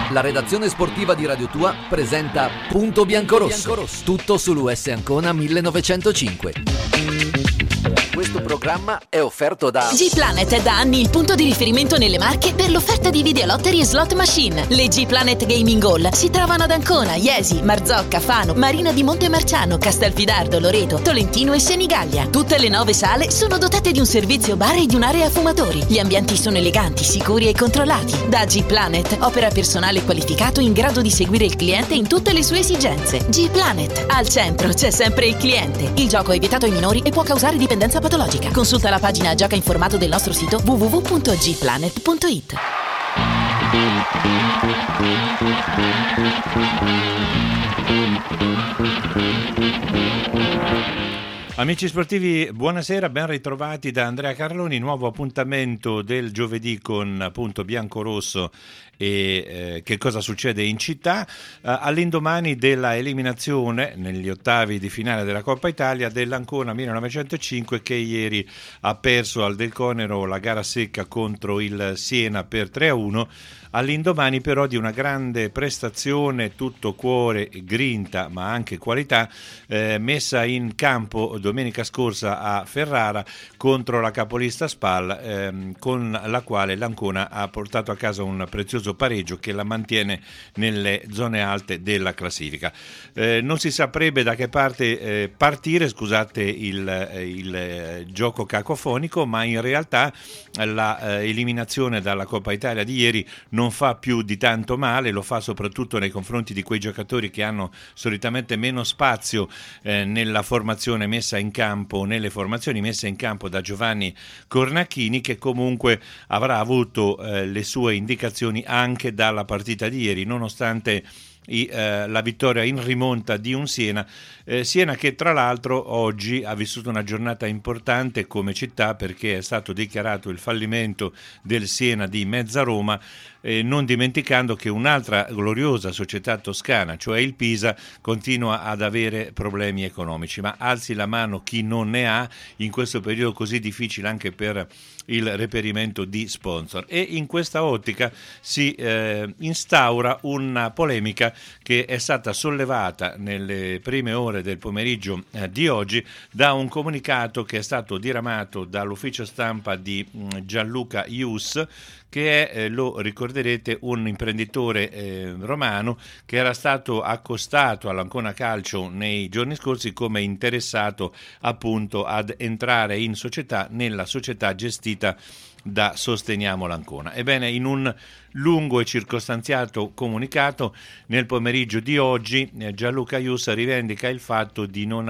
La redazione sportiva di Radio Tua presenta Punto Biancorosso. Tutto sull'US Ancona 1905. Questo programma è offerto da G-Planet è da anni il punto di riferimento nelle Marche per l'offerta di videolottery e slot machine. Le G-Planet Gaming Hall si trovano ad Ancona, Iesi, Marzocca, Fano, Marina di Montemarciano, Castelfidardo, Loreto, Tolentino e Senigallia. Tutte le 9 sale sono dotate di un servizio bar e di un'area fumatori. Gli ambienti sono eleganti, sicuri e controllati. Da G-Planet opera personale qualificato in grado di seguire il cliente in tutte le sue esigenze. G-Planet, al centro c'è sempre il cliente. Il gioco è vietato ai minori e può causare dipendenza patologica. Consulta la pagina Gioca Informato del nostro sito www.gplanet.it. Amici sportivi, buonasera, ben ritrovati da Andrea Carloni. Nuovo appuntamento del giovedì con Punto Biancorosso e che cosa succede in città all'indomani della eliminazione negli ottavi di finale della Coppa Italia dell'Ancona 1905, che ieri ha perso al Del Conero la gara secca contro il Siena per 3-1. All'indomani però di una grande prestazione, tutto cuore, grinta ma anche qualità, messa in campo domenica scorsa a Ferrara contro la capolista Spal, con la quale l'Ancona ha portato a casa un prezioso pareggio che la mantiene nelle zone alte della classifica. Non si saprebbe da che parte partire, scusate il gioco cacofonico, ma in realtà la eliminazione dalla Coppa Italia di ieri non fa più di tanto male, lo fa soprattutto nei confronti di quei giocatori che hanno solitamente meno spazio nella formazione messa in campo, nelle formazioni messe in campo da Giovanni Cornacchini, che comunque avrà avuto le sue indicazioni anche dalla partita di ieri, nonostante la vittoria in rimonta di un Siena che tra l'altro oggi ha vissuto una giornata importante come città, perché è stato dichiarato il fallimento del Siena di Mezzaroma, non dimenticando che un'altra gloriosa società toscana, cioè il Pisa, continua ad avere problemi economici. Ma alzi la mano chi non ne ha in questo periodo così difficile anche per il reperimento di sponsor. E in questa ottica si instaura una polemica che è stata sollevata nelle prime ore del pomeriggio di oggi da un comunicato che è stato diramato dall'ufficio stampa di Gianluca Ius, che è, lo ricorderete, un imprenditore romano che era stato accostato all'Ancona Calcio nei giorni scorsi come interessato appunto ad entrare in società, nella società gestita da Sosteniamo l'Ancona. Ebbene, in un lungo e circostanziato comunicato nel pomeriggio di oggi, Gianluca Ius rivendica il fatto di non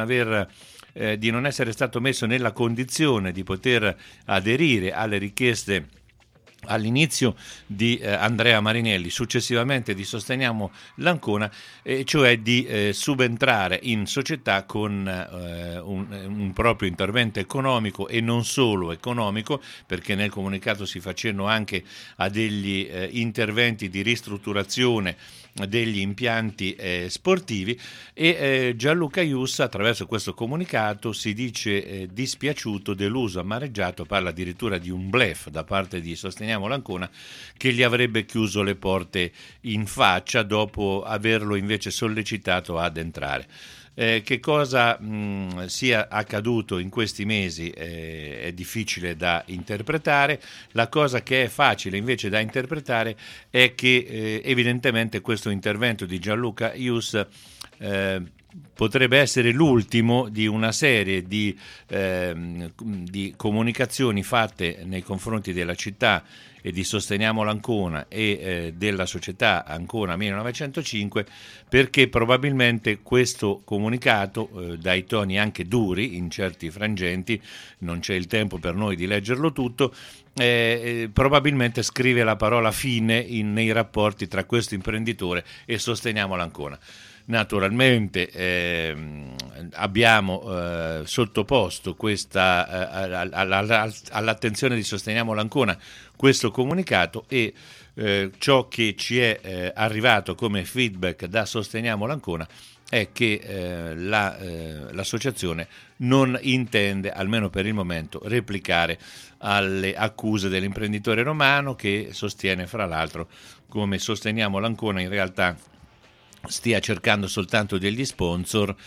essere stato messo nella condizione di poter aderire alle richieste all'inizio di Andrea Marinelli, successivamente di Sosteniamo l'Ancona, cioè di subentrare in società con un proprio intervento economico, e non solo economico, perché nel comunicato si facevano anche a degli interventi di ristrutturazione degli impianti sportivi. E Gianluca Ius, attraverso questo comunicato, si dice dispiaciuto, deluso, amareggiato, parla addirittura di un bluff da parte di Sosteniamo l'Ancona, che gli avrebbe chiuso le porte in faccia dopo averlo invece sollecitato ad entrare. Che cosa sia accaduto in questi mesi è difficile da interpretare. La cosa che è facile invece da interpretare è che evidentemente questo intervento di Gianluca Ius potrebbe essere l'ultimo di una serie di comunicazioni fatte nei confronti della città e di Sosteniamo l'Ancona e della società Ancona 1905, perché probabilmente questo comunicato, dai toni anche duri in certi frangenti, non c'è il tempo per noi di leggerlo tutto, probabilmente scrive la parola fine nei rapporti tra questo imprenditore e Sosteniamo l'Ancona. Naturalmente abbiamo sottoposto all'attenzione di Sosteniamo l'Ancona questo comunicato, e ciò che ci è arrivato come feedback da Sosteniamo l'Ancona è che l'associazione non intende, almeno per il momento, replicare alle accuse dell'imprenditore romano, che sostiene, fra l'altro, come sosteniamo l'Ancona, in realtà stia cercando soltanto degli sponsor.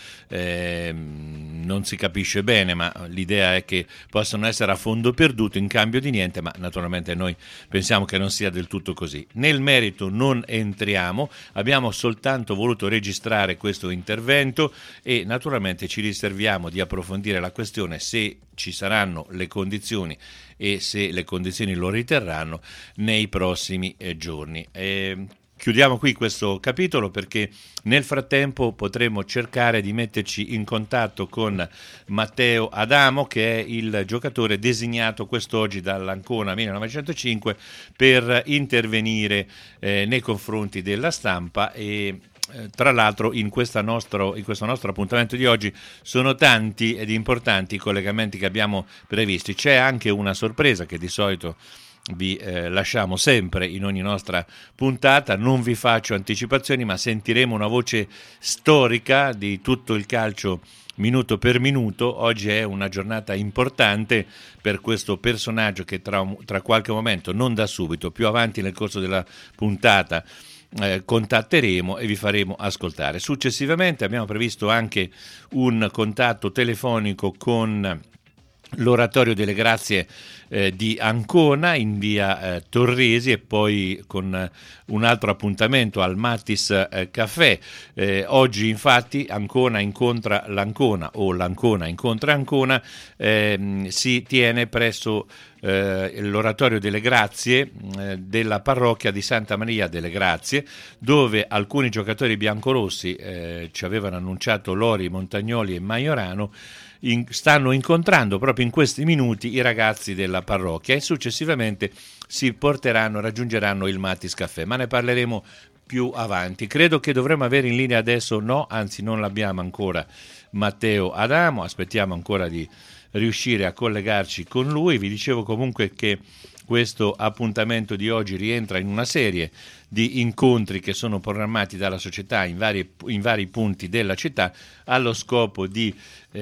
Non si capisce bene, ma l'idea è che possano essere a fondo perduto in cambio di niente, ma naturalmente noi pensiamo che non sia del tutto così. Nel merito non entriamo, abbiamo soltanto voluto registrare questo intervento e naturalmente ci riserviamo di approfondire la questione se ci saranno le condizioni e se le condizioni lo riterranno nei prossimi giorni. Chiudiamo qui questo capitolo, perché nel frattempo potremo cercare di metterci in contatto con Matteo Adamo, che è il giocatore designato quest'oggi dall'Ancona 1905 per intervenire nei confronti della stampa. E tra l'altro in questo nostro appuntamento di oggi sono tanti ed importanti i collegamenti che abbiamo previsti. C'è anche una sorpresa che di solito vi lasciamo sempre in ogni nostra puntata. Non vi faccio anticipazioni, ma sentiremo una voce storica di tutto il calcio minuto per minuto. Oggi è una giornata importante per questo personaggio che tra qualche momento, non da subito, più avanti nel corso della puntata contatteremo e vi faremo ascoltare. Successivamente abbiamo previsto anche un contatto telefonico con l'Oratorio delle Grazie di Ancona in via Torresi, e poi con un altro appuntamento al Mattis Caffè. Oggi infatti Ancona incontra l'Ancona, o l'Ancona incontra Ancona, si tiene presso l'Oratorio delle Grazie della parrocchia di Santa Maria delle Grazie, dove alcuni giocatori biancorossi, ci avevano annunciato Lori, Montagnoli e Maiorano, stanno incontrando proprio in questi minuti i ragazzi della parrocchia, e successivamente raggiungeranno il Mattis Caffè, ma ne parleremo più avanti. Credo che dovremmo avere in linea adesso, anzi non l'abbiamo ancora, Matteo Adamo. Aspettiamo ancora di riuscire a collegarci con lui. Vi dicevo comunque che questo appuntamento di oggi rientra in una serie di incontri che sono programmati dalla società in vari punti della città, allo scopo di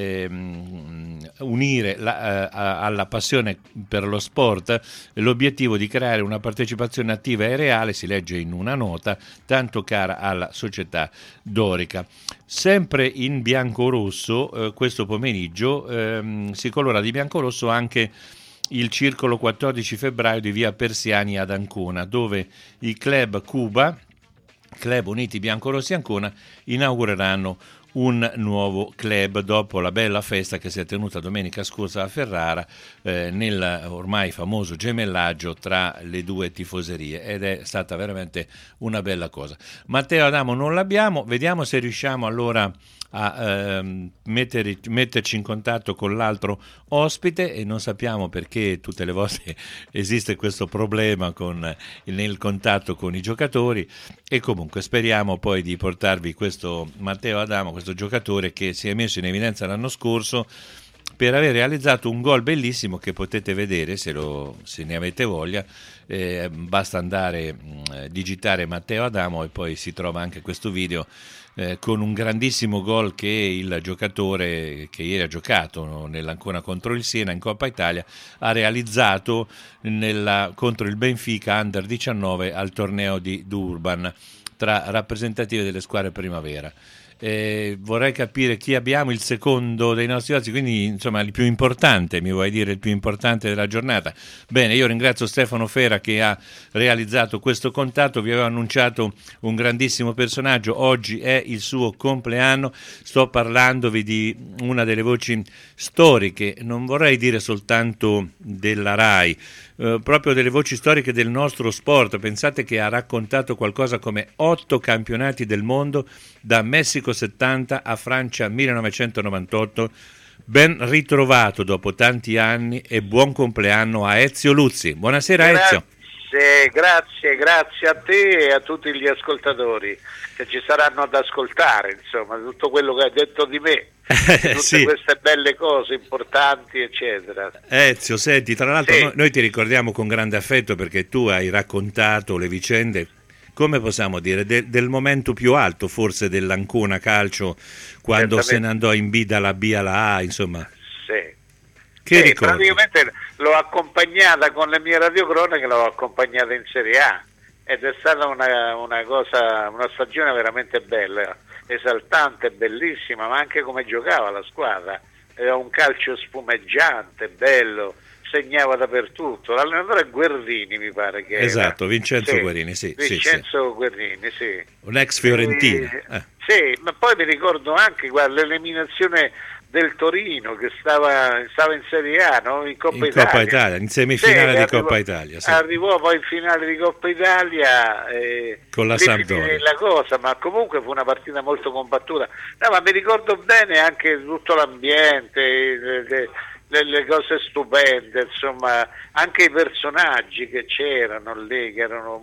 unire alla passione per lo sport l'obiettivo di creare una partecipazione attiva e reale, si legge in una nota, tanto cara alla società dorica. Sempre in biancorosso, questo pomeriggio si colora di biancorosso anche il circolo 14 febbraio di via Persiani ad Ancona, dove i club Cuba, Club Uniti Biancorossi Ancona, inaugureranno un nuovo club dopo la bella festa che si è tenuta domenica scorsa a Ferrara, nel ormai famoso gemellaggio tra le due tifoserie, ed è stata veramente una bella cosa. Matteo Adamo non l'abbiamo, vediamo se riusciamo allora a metterci in contatto con l'altro ospite, e non sappiamo perché tutte le volte esiste questo problema nel contatto con i giocatori, e comunque speriamo poi di portarvi questo Matteo Adamo, questo giocatore che si è messo in evidenza l'anno scorso per aver realizzato un gol bellissimo che potete vedere se ne avete voglia. Basta andare, digitare Matteo Adamo e poi si trova anche questo video con un grandissimo gol che il giocatore che ieri ha giocato nell'Ancona contro il Siena in Coppa Italia ha realizzato contro il Benfica Under 19 al torneo di Durban tra rappresentative delle squadre primavera. Vorrei capire chi abbiamo il secondo dei nostri ospiti, quindi insomma il più importante, mi vuoi dire il più importante della giornata? Bene, io ringrazio Stefano Fera che ha realizzato questo contatto. Vi avevo annunciato un grandissimo personaggio, oggi è il suo compleanno, sto parlandovi di una delle voci storiche, non vorrei dire soltanto della RAI, proprio delle voci storiche del nostro sport. Pensate che ha raccontato qualcosa come 8 campionati del mondo, da Messico 70 a Francia 1998. Ben ritrovato dopo tanti anni e buon compleanno a Ezio Luzzi. Buonasera Ezio. Grazie a te e a tutti gli ascoltatori che ci saranno ad ascoltare, insomma, tutto quello che hai detto di me, tutte sì, queste belle cose importanti, eccetera. Ezio, senti, tra l'altro sì, noi ti ricordiamo con grande affetto perché tu hai raccontato le vicende come possiamo dire, del momento più alto forse dell'Ancona Calcio, quando se ne andò in B dalla B alla A, insomma. Sì. Che ricordi? Praticamente l'ho accompagnata con le mie radiocronache, l'ho accompagnata in Serie A ed è stata una cosa, una stagione veramente bella, esaltante, bellissima, ma anche come giocava la squadra. Era un calcio spumeggiante, bello, segnava dappertutto. L'allenatore è Guerrini, mi pare che esatto, era. Vincenzo Guerrini, sì. Vincenzo Guerrini, sì. Un ex Fiorentina. Sì, ma poi mi ricordo anche, guarda, l'eliminazione del Torino che stava in Serie A, no? In Coppa Italia, in semifinale di Coppa Italia. Sì. Arrivò poi in finale di Coppa Italia con la Sampdoria. La cosa, ma comunque fu una partita molto combattuta. No, ma mi ricordo bene anche tutto l'ambiente, le cose stupende, insomma, anche i personaggi che c'erano lì, che erano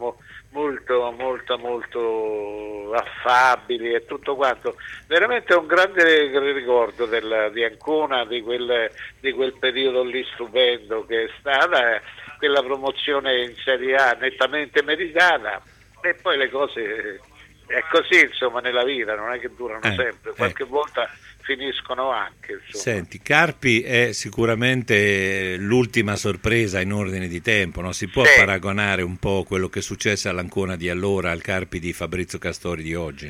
molto affabili e tutto quanto. Veramente un grande ricordo di Ancona, di quel periodo lì stupendo che è stata quella promozione in Serie A nettamente meritata. E poi le cose è così, insomma, nella vita non è che durano sempre, qualche volta finiscono anche, insomma. Senti, Carpi è sicuramente l'ultima sorpresa in ordine di tempo, no? Si può paragonare un po' quello che successe all'Ancona di allora al Carpi di Fabrizio Castori di oggi?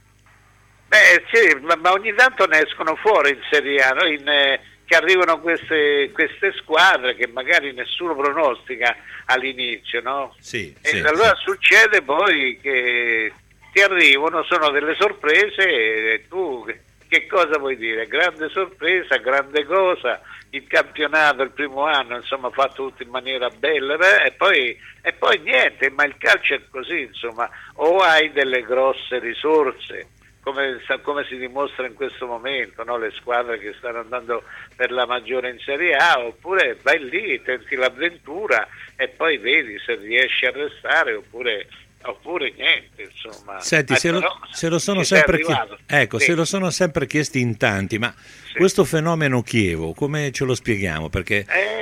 Beh sì, ma ogni tanto ne escono fuori in Serie A, no? Che arrivano queste squadre che magari nessuno pronostica all'inizio, no? Sì, allora succede poi che ti arrivano, sono delle sorprese e tu che cosa vuoi dire? Grande sorpresa, grande cosa, il campionato il primo anno, insomma, fatto tutto in maniera bella, e poi niente, ma il calcio è così, insomma, o hai delle grosse risorse, come si dimostra in questo momento, no? Le squadre che stanno andando per la maggiore in Serie A, oppure vai lì, tenti l'avventura e poi vedi se riesci a restare oppure niente, insomma. Senti, se lo sono sempre se lo sono sempre chiesti in tanti, ma questo fenomeno Chievo come ce lo spieghiamo? Perché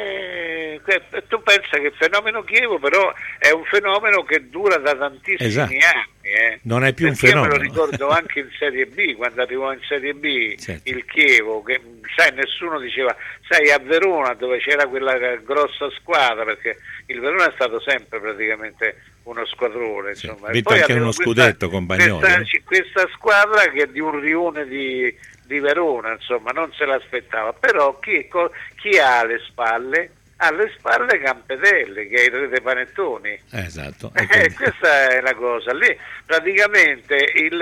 tu pensa che il fenomeno Chievo però è un fenomeno che dura da tantissimi anni. Non è più un fenomeno. Io me lo ricordo anche in Serie B, quando arrivò in Serie B il Chievo, che nessuno diceva, a Verona dove c'era quella grossa squadra, perché il Verona è stato sempre praticamente uno squadrone, insomma. Vinto anche uno scudetto con Bagnoli. Questa squadra che è di un rione di Verona, insomma, non se l'aspettava, però chi ha alle spalle Campedelli, che è il re dei panettoni. Esatto. Questa è la cosa. Lì praticamente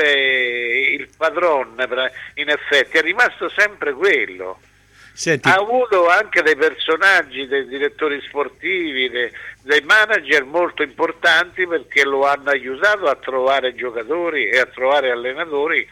il padron in effetti è rimasto sempre quello. Senti. Ha avuto anche dei personaggi, dei direttori sportivi, dei manager molto importanti, perché lo hanno aiutato a trovare giocatori e a trovare allenatori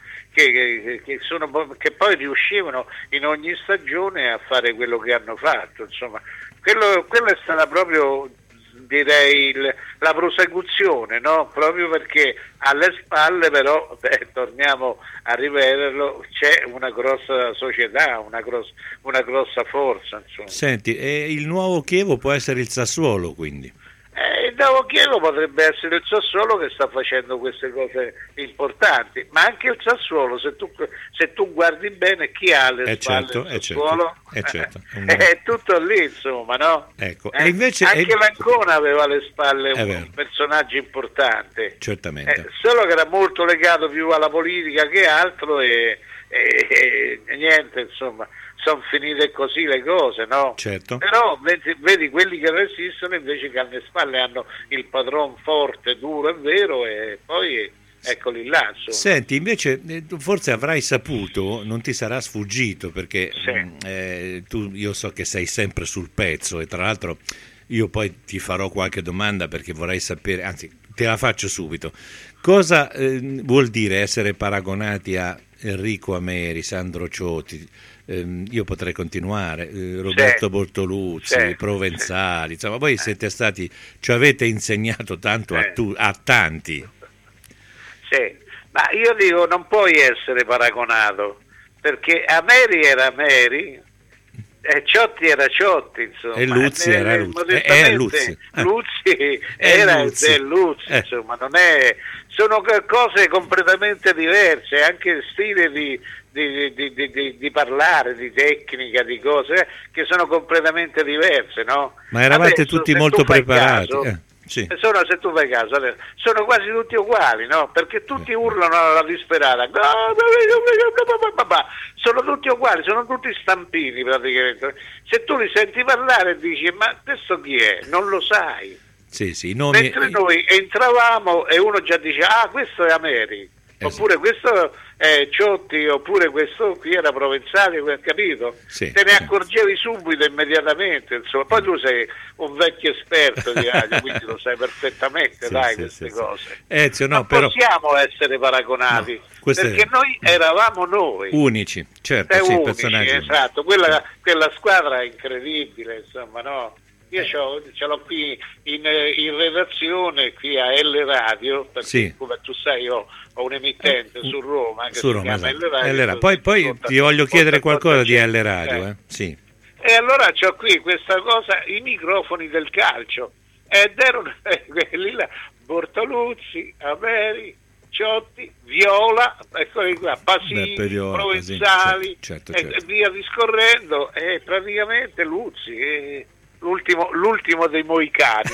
che poi riuscivano in ogni stagione a fare quello che hanno fatto, insomma. Quello è stata proprio, direi, la prosecuzione, no? Proprio perché alle spalle però, torniamo a ripeterlo, c'è una grossa società, una grossa forza, insomma. Senti, e il nuovo Chievo può essere il Sassuolo, quindi? Il nuovo Chievo potrebbe essere il Sassuolo, che sta facendo queste cose importanti, ma anche il Sassuolo, se tu guardi bene, chi ha alle spalle il Sassuolo? È tutto lì, insomma, no? Ecco. E invece anche l'Ancona aveva alle spalle un personaggio importante, certamente, solo che era molto legato più alla politica che altro e niente, insomma, sono finite così le cose, no? Certo. Però vedi quelli che resistono invece, che alle spalle hanno il padron forte, duro e vero, e poi eccoli là, insomma. Senti, invece forse avrai saputo, non ti sarà sfuggito, perché io so che sei sempre sul pezzo, e tra l'altro io poi ti farò qualche domanda perché vorrei sapere, anzi te la faccio subito, cosa vuol dire essere paragonati a Enrico Ameri, Sandro Ciotti, io potrei continuare, Roberto Bortoluzzi, Provenzali, insomma, voi siete stati, ci avete insegnato tanto a tanti. Sì, ma io dico, non puoi essere paragonato, perché Ameri era Ameri Ciotti era Ciotti, insomma. E Luzzi era Luzzi. Luzzi era del Luzzi, insomma, non è... Sono cose completamente diverse, anche stile di parlare, di tecnica, di cose che sono completamente diverse, no? Ma eravate tutti molto preparati. Sì. Se tu fai caso, sono quasi tutti uguali, no? Perché tutti urlano alla disperata, sono tutti uguali, sono tutti stampini praticamente. Se tu li senti parlare dici, ma questo chi è? Non lo sai. Sì, mentre noi entravamo e uno già dice, questo è Ameri, oppure questo è Ciotti, oppure questo qui era Provenzale, capito? Sì, te ne accorgevi subito, immediatamente, insomma. Poi tu sei un vecchio esperto di radio, quindi lo sai perfettamente, queste cose. Ezio, non possiamo essere paragonati, perché noi eravamo noi. Unici, certo, unici, personaggi. Esatto, quella squadra è incredibile, insomma, no? Io ce l'ho qui in redazione, qui a L Radio, perché come tu sai io ho un emittente su Roma che si chiama L Radio. Poi ti voglio chiedere qualcosa di L Radio. Sì. E allora c'ho qui questa cosa, i microfoni del calcio, ed erano quelli là, Bortoluzzi, Ameri, Ciotti, Viola, eccoli qua, Pasini, Provenzali, certo. E via discorrendo, e praticamente Luzzi, l'ultimo dei moicani.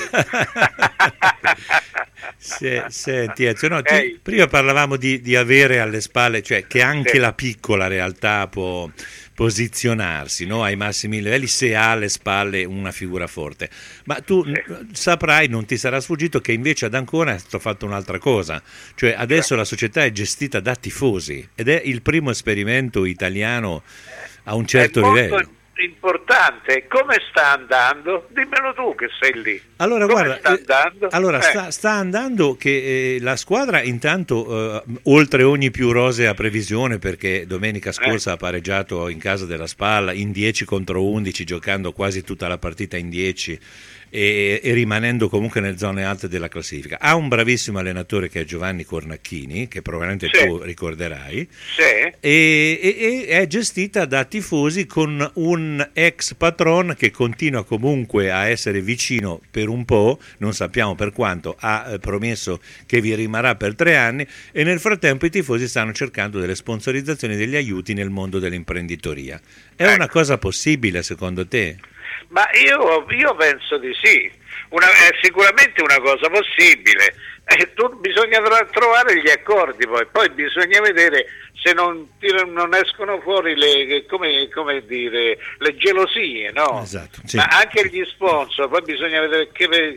Senti Ezio, prima parlavamo di avere alle spalle, cioè che anche la piccola realtà può posizionarsi, no, ai massimi livelli se ha alle spalle una figura forte, ma tu saprai, non ti sarà sfuggito che invece ad Ancona è stato fatto un'altra cosa, cioè adesso la società è gestita da tifosi ed è il primo esperimento italiano a un certo livello. Importante. Come sta andando? Dimmelo tu che sei lì. Allora come sta andando? Sta andando che la squadra intanto oltre ogni più rosea previsione, perché domenica scorsa ha pareggiato in casa della Spalla in 10 contro 11, giocando quasi tutta la partita in 10 e rimanendo comunque nelle zone alte della classifica. Ha un bravissimo allenatore che è Giovanni Cornacchini, che probabilmente tu ricorderai, e è gestita da tifosi con un ex patron che continua comunque a essere vicino per un po', non sappiamo per quanto, ha promesso che vi rimarrà per 3 anni, e nel frattempo i tifosi stanno cercando delle sponsorizzazioni, degli aiuti nel mondo dell'imprenditoria. È una cosa possibile secondo te? Ma io penso di sì, è sicuramente una cosa possibile, bisogna trovare gli accordi, poi bisogna vedere se non escono fuori le gelosie, no? Esatto, sì. Ma anche gli sponsor, poi bisogna vedere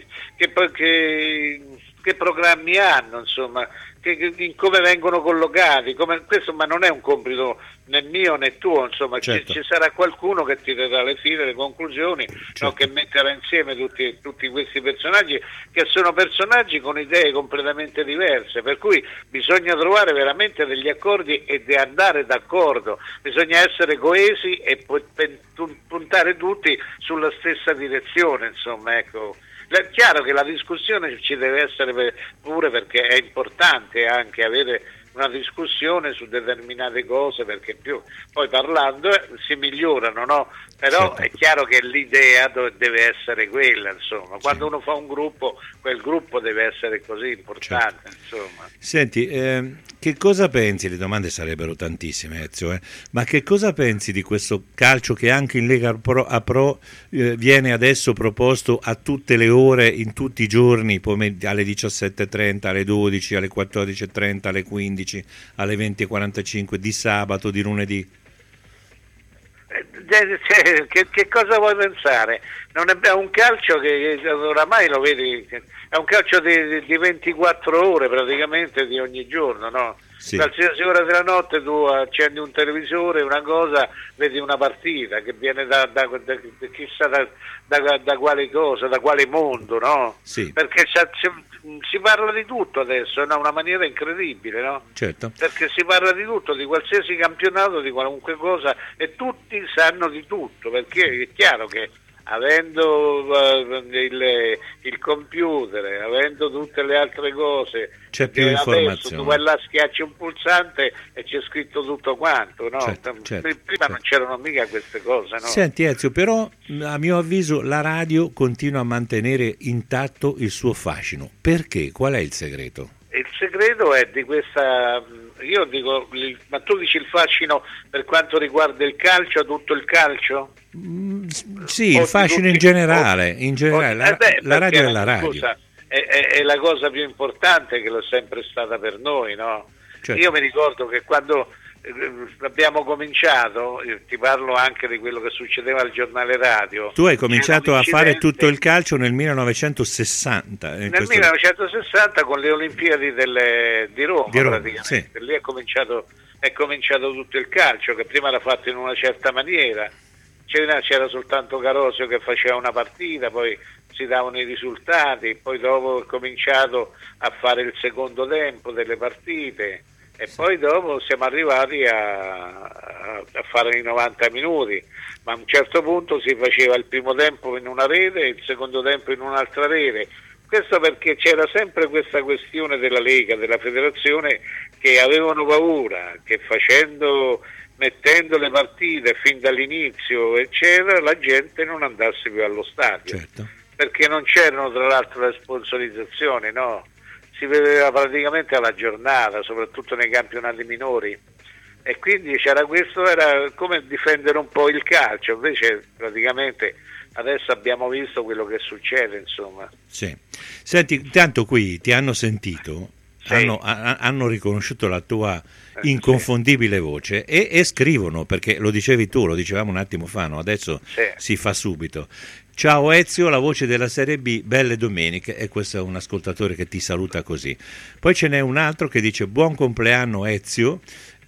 che programmi hanno, insomma, come vengono collocati, questo, ma non è un compito né mio né tuo, insomma, certo. Ci sarà qualcuno che tirerà le file, le conclusioni, certo. No, che metterà insieme tutti questi personaggi, che sono personaggi con idee completamente diverse, per cui bisogna trovare veramente degli accordi e di andare d'accordo, bisogna essere coesi e puntare tutti sulla stessa direzione, insomma, ecco. È chiaro che la discussione ci deve essere pure, perché è importante anche avere una discussione su determinate cose, perché poi parlando si migliorano, no? Però certo. È chiaro che l'idea deve essere quella, insomma, quando uno fa un gruppo, quel gruppo deve essere così importante, certo. Insomma. Senti, che cosa pensi? Le domande sarebbero tantissime, Ezio, ma che cosa pensi di questo calcio che anche in Lega Pro viene adesso proposto a tutte le ore, in tutti i giorni, alle 17.30, alle 12, alle 14.30, alle 15, alle 20.45, di sabato, di lunedì? Che cosa vuoi pensare? Non è un calcio che oramai lo vedi, è un calcio di 24 ore praticamente di ogni giorno, no? Sì. Qualsiasi ora della notte tu accendi un televisore, una cosa, vedi una partita che viene da chissà da quale cosa, da quale mondo, no? Sì. Perché si parla di tutto adesso, in una maniera incredibile, no? Certo. Perché si parla di tutto, di qualsiasi campionato, di qualunque cosa, e tutti sanno di tutto, perché è chiaro che avendo il computer, avendo tutte le altre cose, c'è più informazione. Tu vai là, schiacci un pulsante e c'è scritto tutto quanto, no? Certo. Prima non c'erano mica queste cose, no? Senti Ezio, però a mio avviso la radio continua a mantenere intatto il suo fascino. Perché? Qual è il segreto? Il segreto è di questa, io dico, ma tu dici il fascino per quanto riguarda il calcio, tutto il calcio? Sì, il fascino in generale, la radio è la radio. Scusa, è la cosa più importante che l'è sempre stata per noi, no? Certo. Io mi ricordo che quando abbiamo cominciato, ti parlo anche di quello che succedeva al giornale radio. Tu hai cominciato a fare tutto il calcio nel 1960. Nel 1960 con le Olimpiadi di Roma praticamente. Sì. Lì è cominciato tutto il calcio, che prima era fatto in una certa maniera. C'era soltanto Carosio che faceva una partita, poi si davano i risultati, poi dopo è cominciato a fare il secondo tempo delle partite. E poi dopo siamo arrivati a fare i 90 minuti, ma a un certo punto si faceva il primo tempo in una rete e il secondo tempo in un'altra rete. Questo perché c'era sempre questa questione della Lega, della federazione, che avevano paura che mettendo le partite fin dall'inizio eccetera, la gente non andasse più allo stadio. Certo. Perché non c'erano tra l'altro le sponsorizzazioni, no? Si vedeva praticamente alla giornata, soprattutto nei campionati minori, e quindi c'era questo, era come difendere un po' il calcio. Invece praticamente adesso abbiamo visto quello che succede, insomma. Sì. Senti, tanto qui ti hanno sentito, sì. hanno riconosciuto la tua inconfondibile voce e scrivono, perché lo dicevi tu, lo dicevamo un attimo fa, no? Adesso si fa subito. Ciao Ezio, la voce della Serie B, belle domeniche, e questo è un ascoltatore che ti saluta così. Poi ce n'è un altro che dice buon compleanno Ezio,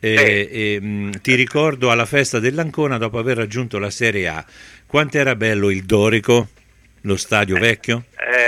ti ricordo alla festa dell'Ancona dopo aver raggiunto la Serie A. Quanto era bello il Dorico, lo stadio vecchio?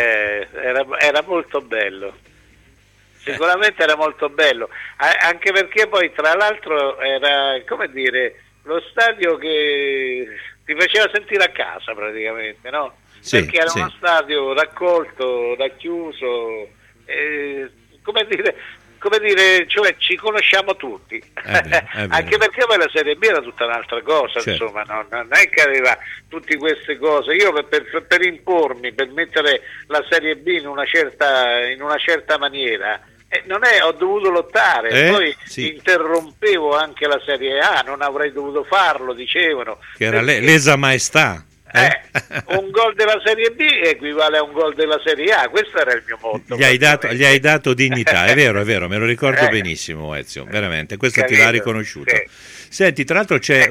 Era molto bello. Sicuramente era molto bello, anche perché poi tra l'altro era, come dire, lo stadio che ti faceva sentire a casa praticamente, no? Sì, perché era uno stadio raccolto, racchiuso, come dire, cioè ci conosciamo tutti, anche perché poi la Serie B era tutta un'altra cosa, certo. Insomma, non è che aveva tutte queste cose. Io per impormi, per mettere la Serie B in una certa maniera, ho dovuto lottare, poi interrompevo anche la Serie A, non avrei dovuto farlo, dicevano. Che era lesa maestà. Un gol della Serie B equivale a un gol della Serie A, questo era il mio motto. Gli hai dato dignità, è vero, me lo ricordo benissimo Ezio, veramente, questo ti l'ha riconosciuto. Sì. Senti, tra l'altro c'è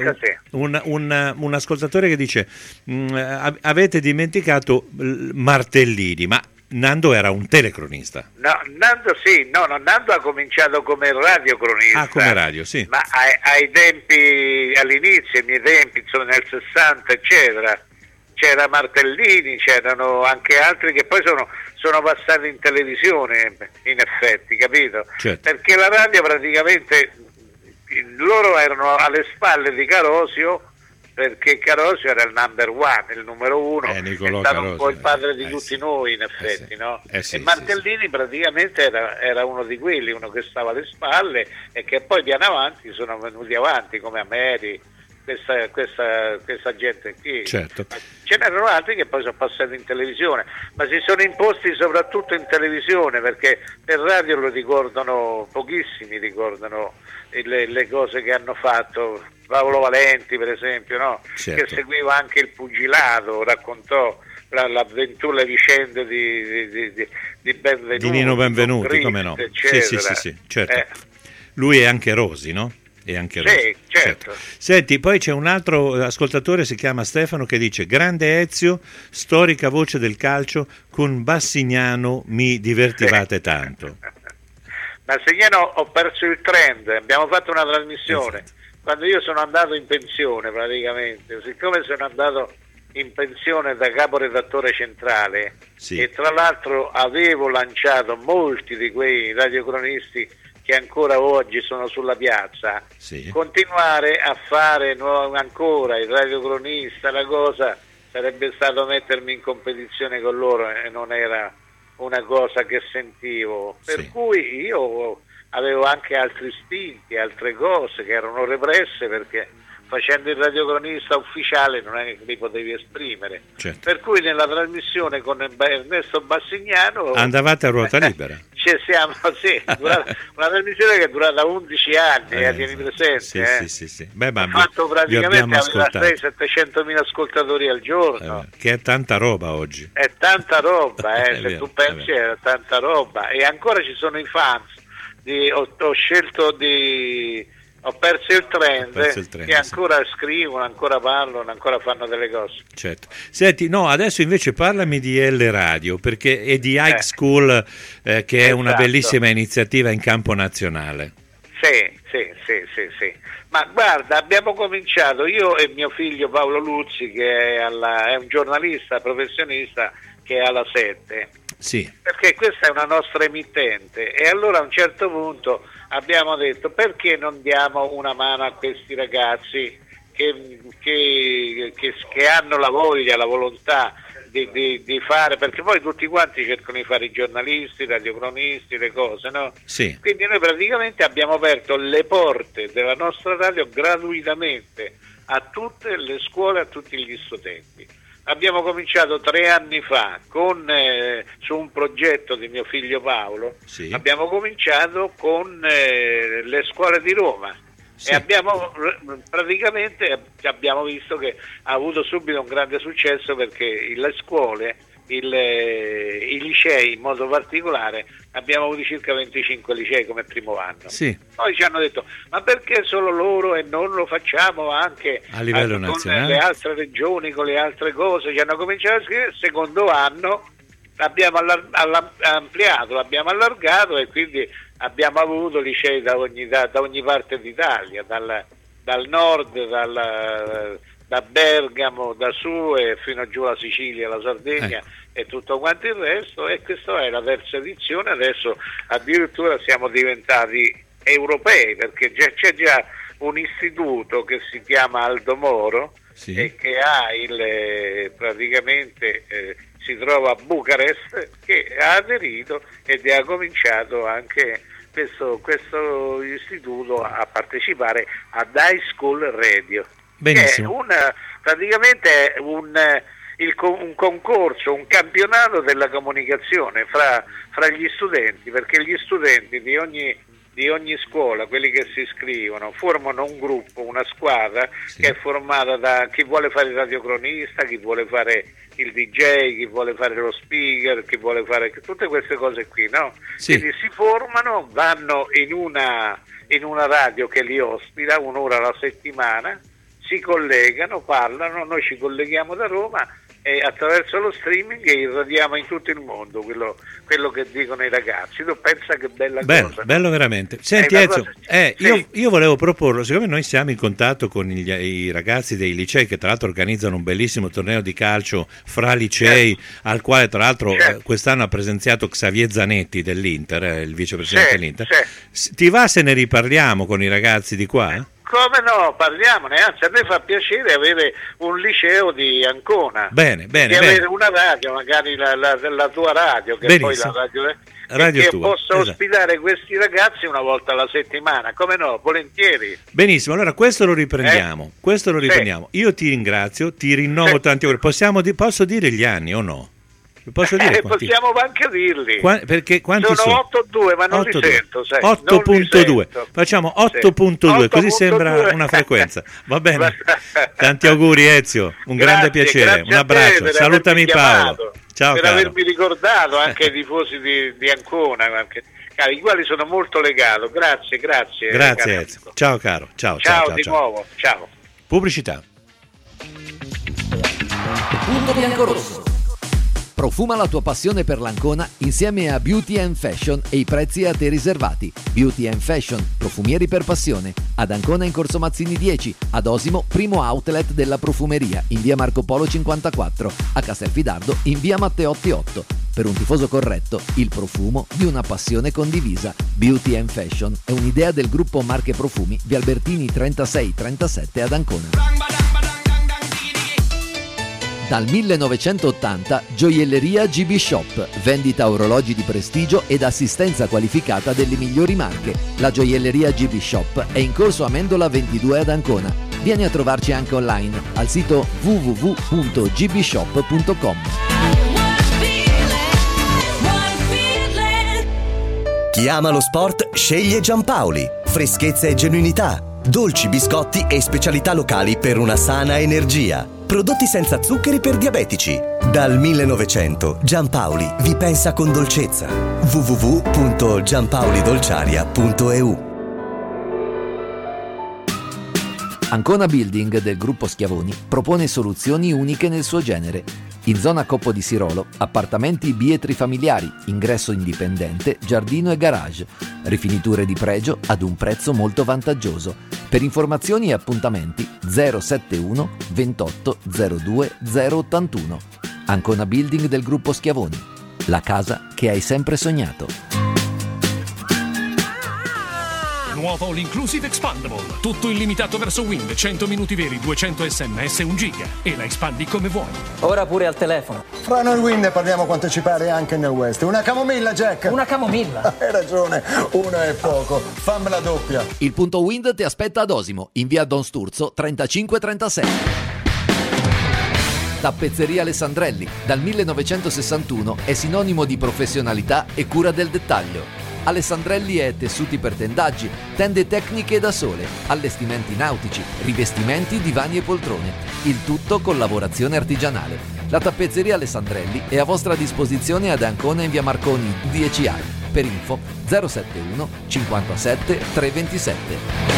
un ascoltatore che dice avete dimenticato Martellini, ma Nando era un telecronista. Nando ha cominciato come radiocronista. Ah, come radio, sì. Ma ai tempi, all'inizio, ai miei tempi, insomma nel 60, eccetera, c'era Martellini, c'erano anche altri che poi sono passati in televisione, in effetti, capito? Certo. Perché la radio praticamente, loro erano alle spalle di Carosio, perché Carosio era il number one, il numero uno, è stato Carosio, un po' il padre di tutti noi in effetti, no? E Martellini praticamente era uno di quelli, uno che stava alle spalle e che poi piano avanti sono venuti avanti come Ameri, questa gente qui. Certo. Ce n'erano altri che poi sono passati in televisione, ma si sono imposti soprattutto in televisione, perché per radio lo ricordano, pochissimi ricordano le cose che hanno fatto. Paolo Valenti per esempio, no? Certo. Che seguiva anche il pugilato, raccontò l'avventura, le vicende di Benvenuti, di Nino Benvenuti, Cristo, come no? Eccetera. Sì, certo. Lui è anche Rosi, no? E anche Rosi. Certo. Senti, poi c'è un altro ascoltatore, si chiama Stefano, che dice grande Ezio, storica voce del calcio, con Bassignano mi divertivate tanto. Bassignano ho perso il trend, abbiamo fatto una trasmissione. Esatto. Quando io sono andato in pensione praticamente, siccome sono andato in pensione da caporedattore centrale, e tra l'altro avevo lanciato molti di quei radiocronisti che ancora oggi sono sulla piazza, continuare a fare ancora il radiocronista, la cosa sarebbe stato mettermi in competizione con loro e non era una cosa che sentivo, per cui io avevo anche altri istinti, altre cose che erano represse, perché facendo il radiocronista ufficiale non è che li potevi esprimere, certo. Per cui nella trasmissione con Ernesto Bassignano andavate a ruota libera. Una trasmissione che è durata 11 anni, tieni presente. Sì. Beh, ma fatto praticamente aveva 600-700.000 ascoltatori al giorno, che è tanta roba oggi. È tanta roba, È se vero, tu pensi è tanta roba, e ancora ci sono i fans ho perso il trend, che ancora scrivono, ancora parlano, ancora fanno delle cose. Certo. Senti, no, adesso invece parlami di L Radio, perché è di High School, che è una bellissima iniziativa in campo nazionale. Sì. Ma guarda, abbiamo cominciato, io e mio figlio Paolo Luzzi, che è un giornalista professionista che è alla 7. Sì. Perché questa è una nostra emittente, e allora a un certo punto abbiamo detto: perché non diamo una mano a questi ragazzi che hanno la voglia, la volontà di fare, perché poi tutti quanti cercano di fare i giornalisti, i radiocronisti, le cose, no? Sì. Quindi noi praticamente abbiamo aperto le porte della nostra radio gratuitamente a tutte le scuole, a tutti gli studenti. Abbiamo cominciato 3 anni fa su un progetto di mio figlio Paolo. Sì. Abbiamo cominciato con le scuole di Roma. Sì. E abbiamo visto che ha avuto subito un grande successo, perché le scuole, i licei in modo particolare, abbiamo avuto circa 25 licei come primo anno. Sì. Poi ci hanno detto: ma perché solo loro e non lo facciamo anche a livello nazionale, con le altre regioni, con le altre cose? Ci hanno cominciato a scrivere. Il secondo anno l'abbiamo ampliato, l'abbiamo allargato, e quindi abbiamo avuto licei da ogni parte d'Italia, dal nord, da Bergamo, da su e fino giù alla Sicilia, alla Sardegna, e tutto quanto il resto. E questa è la terza edizione. Adesso addirittura siamo diventati europei, perché c'è già un istituto che si chiama Aldo Moro, sì, e che ha si trova a Bucarest, che ha aderito ed ha cominciato anche questo istituto a partecipare ad High School Radio. Benissimo. Praticamente è un concorso, un campionato della comunicazione fra gli studenti, perché gli studenti di ogni scuola, quelli che si iscrivono, formano un gruppo, una squadra, sì, che è formata da chi vuole fare il radiocronista, chi vuole fare il DJ, chi vuole fare lo speaker, chi vuole fare tutte queste cose qui, no? Sì. Quindi si formano, vanno in una radio che li ospita un'ora alla settimana, si collegano, parlano, noi ci colleghiamo da Roma e attraverso lo streaming irradiamo in tutto il mondo quello che dicono i ragazzi. Tu pensa che bella cosa. Bello veramente. Senti Ezio, io volevo proporlo, siccome noi siamo in contatto con i ragazzi dei licei, che tra l'altro organizzano un bellissimo torneo di calcio fra licei, al quale tra l'altro quest'anno ha presenziato Xavier Zanetti dell'Inter, il vicepresidente dell'Inter. Ti va se ne riparliamo con i ragazzi di qua? Come no, parliamone, anzi a me fa piacere avere un liceo di Ancona, bene, avere una radio, magari la tua radio, che benissimo, poi la radio che tua, possa ospitare questi ragazzi una volta alla settimana, come no, volentieri. Benissimo, allora questo lo riprendiamo, Io ti ringrazio, ti rinnovo tanti auguri. Posso dire gli anni o no? Posso dire possiamo anche dirli. Perché quanti sono 8,2, ma non li sento. 8.2. Facciamo 8.2, così sembra una frequenza. Va bene. Tanti auguri Ezio, grande piacere, un abbraccio. Salutami Paolo. Ciao per caro. avermi ricordato anche i tifosi di Ancona, i quali sono molto legato. Grazie. Grazie Ezio. Ciao caro. Ciao di nuovo. Ciao. Pubblicità. Punto biancorosso. Profuma la tua passione per l'Ancona insieme a Beauty & Fashion e i prezzi a te riservati. Beauty & Fashion, profumieri per passione. Ad Ancona in Corso Mazzini 10, ad Osimo, primo outlet della profumeria, in via Marco Polo 54, a Castelfidardo in via Matteotti 8. Per un tifoso corretto, il profumo di una passione condivisa. Beauty & Fashion è un'idea del gruppo Marche Profumi, via Albertini 36-37 ad Ancona. Dal 1980 Gioielleria GB Shop, vendita orologi di prestigio ed assistenza qualificata delle migliori marche. La Gioielleria GB Shop è in corso Amendola 22 ad Ancona. Vieni a trovarci anche online al sito www.gbshop.com. Chi ama lo sport sceglie Giampaoli. Freschezza e genuinità, dolci, biscotti e specialità locali per una sana energia. Prodotti senza zuccheri per diabetici. Dal 1900 Giampaoli vi pensa con dolcezza. www.giampaolidolciaria.eu. Ancona Building del gruppo Schiavoni propone soluzioni uniche nel suo genere. In zona Coppo di Sirolo, appartamenti bietri familiari, ingresso indipendente, giardino e garage. Rifiniture di pregio ad un prezzo molto vantaggioso. Per informazioni e appuntamenti 071 28 02 081. Ancona Building del gruppo Schiavoni. La casa che hai sempre sognato. Nuovo l'Inclusive Expandable. Tutto illimitato verso Wind, 100 minuti veri, 200 sms, 1 giga. E la espandi come vuoi. Ora pure al telefono. Fra noi Wind parliamo quanto ci pare anche nel West. Una camomilla, Jack. Una camomilla? Hai ragione, una è poco. Fammela doppia. Il punto Wind ti aspetta ad Osimo, in via Don Sturzo 3536. Tappezzeria Alessandrelli, dal 1961 è sinonimo di professionalità e cura del dettaglio. Alessandrelli è tessuti per tendaggi, tende tecniche da sole, allestimenti nautici, rivestimenti, divani e poltrone. Il tutto con lavorazione artigianale. La tappezzeria Alessandrelli è a vostra disposizione ad Ancona in via Marconi 10A. Per info 071 57 327.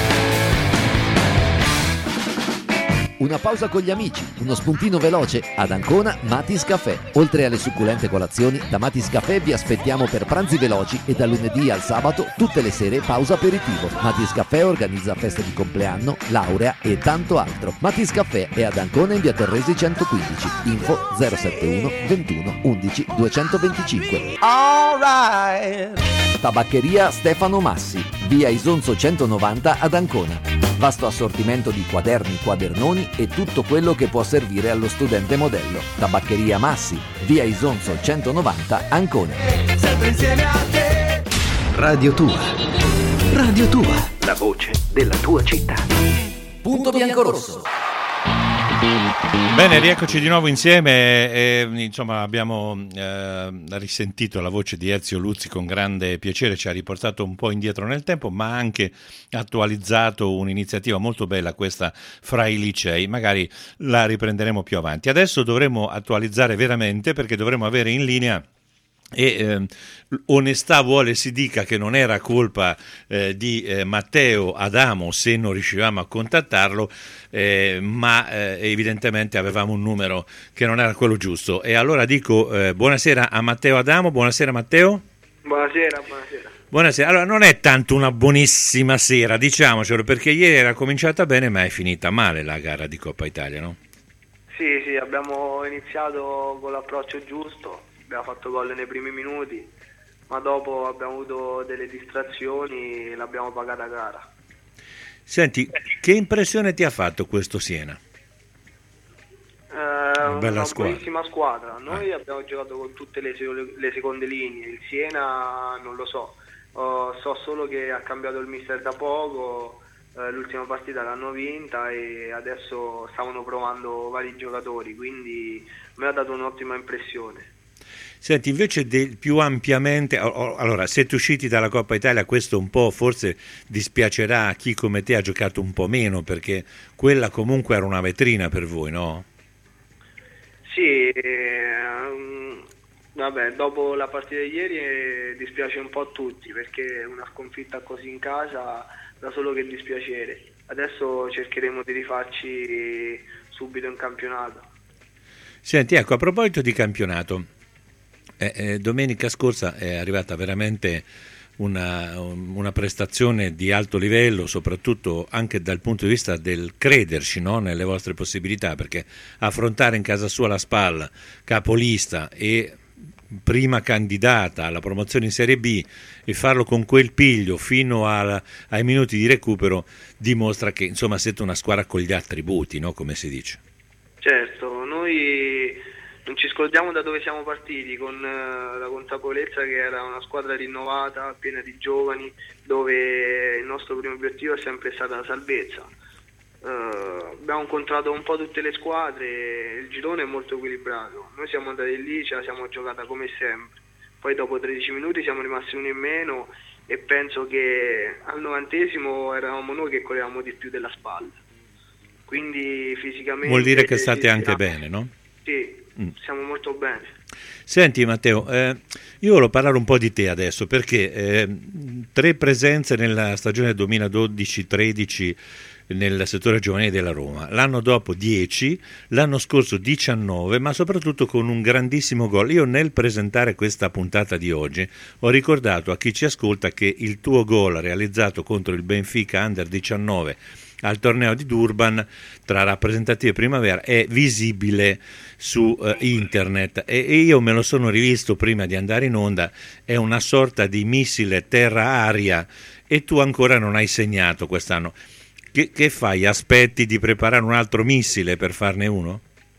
Una pausa con gli amici, uno spuntino veloce ad Ancona Matis Caffè. Oltre alle succulente colazioni, da Matis Caffè vi aspettiamo per pranzi veloci e da lunedì al sabato tutte le sere pausa aperitivo. Matis Caffè organizza feste di compleanno, laurea e tanto altro. Matis Caffè è ad Ancona in via Torresi 115. Info 071 21 11 225. Tabaccheria Stefano Massi, via Isonzo 190 ad Ancona. Vasto assortimento di quaderni, quadernoni e tutto quello che può servire allo studente modello. Tabaccheria Massi, via Isonzo 190, Ancona. Sempre insieme a te. Radio Tua. Radio Tua. La voce della tua città. Punto Biancorosso. Bene, rieccoci di nuovo insieme insomma abbiamo risentito la voce di Ezio Luzzi con grande piacere, ci ha riportato un po' indietro nel tempo ma ha anche attualizzato un'iniziativa molto bella, questa fra i licei, magari la riprenderemo più avanti. Adesso dovremo attualizzare veramente perché dovremo avere in linea e onestà vuole si dica che non era colpa di Matteo Adamo se non riuscivamo a contattarlo, ma evidentemente avevamo un numero che non era quello giusto e allora dico buonasera a Matteo Adamo. Buonasera Matteo. Buonasera. Buonasera, allora non è tanto una buonissima sera, diciamocelo, perché ieri era cominciata bene ma è finita male la gara di Coppa Italia, no? Sì, abbiamo iniziato con l'approccio giusto, abbiamo fatto gol nei primi minuti, ma dopo abbiamo avuto delle distrazioni e l'abbiamo pagata gara. Senti, che impressione ti ha fatto questo Siena? Una buonissima squadra. Noi abbiamo giocato con tutte le seconde linee, il Siena non lo so. So solo che ha cambiato il mister da poco, l'ultima partita l'hanno vinta e adesso stavano provando vari giocatori, quindi mi ha dato un'ottima impressione. Senti, invece più ampiamente, allora siete usciti dalla Coppa Italia, questo un po' forse dispiacerà a chi come te ha giocato un po' meno, perché quella comunque era una vetrina per voi, no? Sì, vabbè, dopo la partita di ieri dispiace un po' a tutti, perché una sconfitta così in casa dà solo che dispiacere. Adesso cercheremo di rifarci subito in campionato. Senti, ecco, a proposito di campionato, domenica scorsa è arrivata veramente una prestazione di alto livello, soprattutto anche dal punto di vista del crederci, no? Nelle vostre possibilità, perché affrontare in casa sua la SPAL, capolista e prima candidata alla promozione in Serie B, e farlo con quel piglio fino ai minuti di recupero dimostra che insomma siete una squadra con gli attributi, no? Come si dice. Certo, noi noi non ci scordiamo da dove siamo partiti, con la consapevolezza che era una squadra rinnovata, piena di giovani, dove il nostro primo obiettivo è sempre stata la salvezza. Abbiamo incontrato un po' tutte le squadre, il girone è molto equilibrato, noi siamo andati lì, ce la siamo giocata come sempre, poi dopo 13 minuti siamo rimasti uno in meno e penso che al 90esimo eravamo noi che correvamo di più della spalla, quindi fisicamente... Vuol dire che state anche bene, no? Sì, siamo molto bene. Senti Matteo, io voglio parlare un po' di te adesso, perché 3 presenze nella stagione 2012-13 nel settore giovanile della Roma, l'anno dopo 10, l'anno scorso 19, ma soprattutto con un grandissimo gol. Io nel presentare questa puntata di oggi ho ricordato a chi ci ascolta che il tuo gol realizzato contro il Benfica Under 19 al torneo di Durban tra rappresentative primavera è visibile su internet e io me lo sono rivisto prima di andare in onda. È una sorta di missile terra-aria e tu ancora non hai segnato quest'anno. Che fai? Aspetti di preparare un altro missile per farne uno?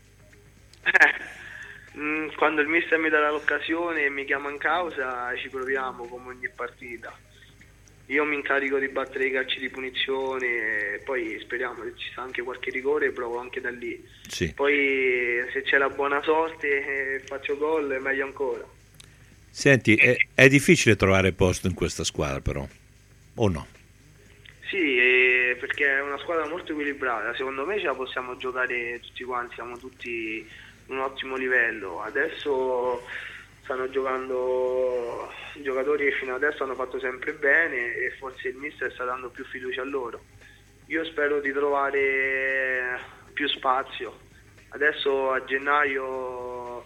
Quando il mister mi darà l'occasione e mi chiama in causa ci proviamo come ogni partita. Io mi incarico di battere i calci di punizione e poi speriamo che ci sia anche qualche rigore e provo anche da lì. Sì. Poi se c'è la buona sorte e faccio gol è meglio ancora. Senti, è difficile trovare posto in questa squadra però, o no? Sì, perché è una squadra molto equilibrata, secondo me ce la possiamo giocare tutti quanti, siamo tutti un ottimo livello. Adesso stanno giocando giocatori che fino adesso hanno fatto sempre bene e forse il mister sta dando più fiducia a loro. Io spero di trovare più spazio. Adesso a gennaio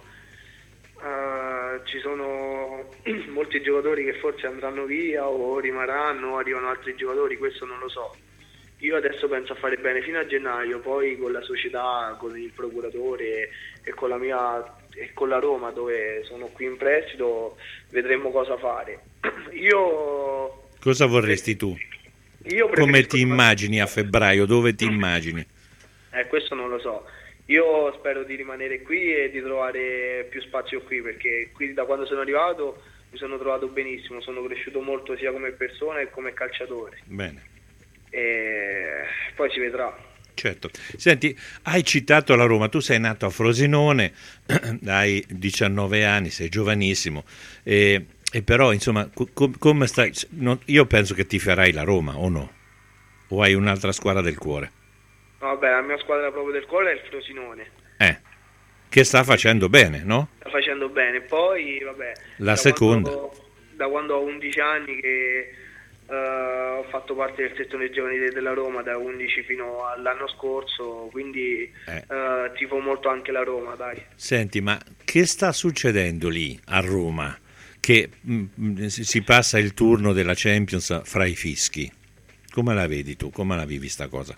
ci sono molti giocatori che forse andranno via o rimarranno o arrivano altri giocatori, questo non lo so. Io adesso penso a fare bene fino a gennaio, poi con la società, con il procuratore e con la mia e con la Roma, dove sono qui in prestito, vedremo cosa fare. Io cosa vorresti tu? Come ti immagini a febbraio? Dove ti immagini? Questo non lo so. Io spero di rimanere qui e di trovare più spazio qui, perché qui da quando sono arrivato mi sono trovato benissimo, sono cresciuto molto sia come persona che come calciatore. Bene. E poi si vedrà. Certo. Senti, hai citato la Roma, tu sei nato a Frosinone, hai 19 anni, sei giovanissimo, e però insomma come stai? Io penso che ti farai la Roma, o no? O hai un'altra squadra del cuore? Vabbè, la mia squadra proprio del cuore è il Frosinone. Che sta facendo bene, no? Sta facendo bene, poi vabbè... La seconda. Da quando ho 11 anni che ho fatto parte del settore giovanile della Roma, da 11 fino all'anno scorso, quindi tifo molto anche la Roma, dai. Senti, ma che sta succedendo lì a Roma? Che si passa il turno della Champions fra i fischi. Come la vedi tu? Come la vivi sta cosa?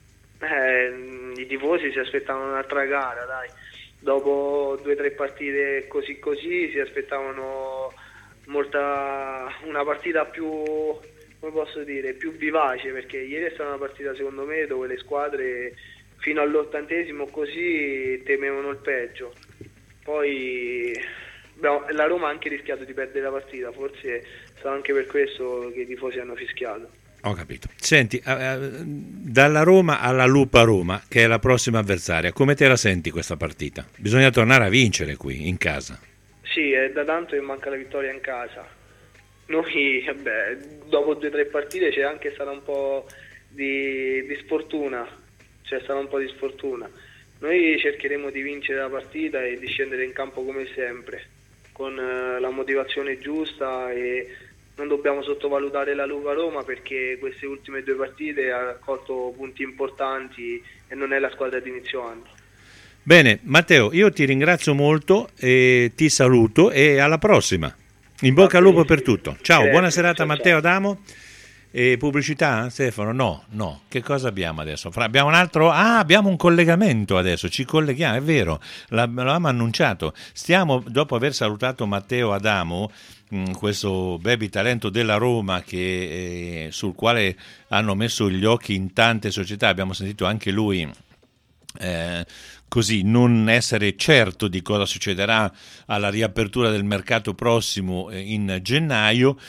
I tifosi si aspettavano un'altra gara, dai. Dopo 2 o 3 partite così si aspettavano una partita più, come posso dire, più vivace, perché ieri è stata una partita secondo me dove le squadre fino all'80° così temevano il peggio. Poi la Roma ha anche rischiato di perdere la partita, forse è stato anche per questo che i tifosi hanno fischiato. Ho capito. Senti, dalla Roma alla Lupa Roma, che è la prossima avversaria, come te la senti questa partita? Bisogna tornare a vincere qui, in casa. Sì, è da tanto che manca la vittoria in casa. Noi, dopo 2 o 3 partite c'è anche stata un po' di sfortuna. C'è stata un po' di sfortuna. Noi cercheremo di vincere la partita e di scendere in campo come sempre, con la motivazione giusta, e non dobbiamo sottovalutare la Lupa Roma, perché queste ultime 2 partite ha raccolto punti importanti e non è la squadra di inizio anno. Bene, Matteo, io ti ringrazio molto e ti saluto e alla prossima. In bocca al lupo per tutto. Ciao, buona serata Matteo Adamo. E pubblicità, Stefano? No. Che cosa abbiamo adesso? Abbiamo un altro? Abbiamo un collegamento adesso, ci colleghiamo, è vero, l'avevamo annunciato. Stiamo, dopo aver salutato Matteo Adamo, questo baby talento della Roma sul quale hanno messo gli occhi in tante società, abbiamo sentito anche lui così non essere certo di cosa succederà alla riapertura del mercato prossimo in gennaio.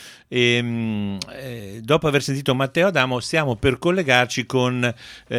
Dopo aver sentito Matteo Adamo stiamo per collegarci con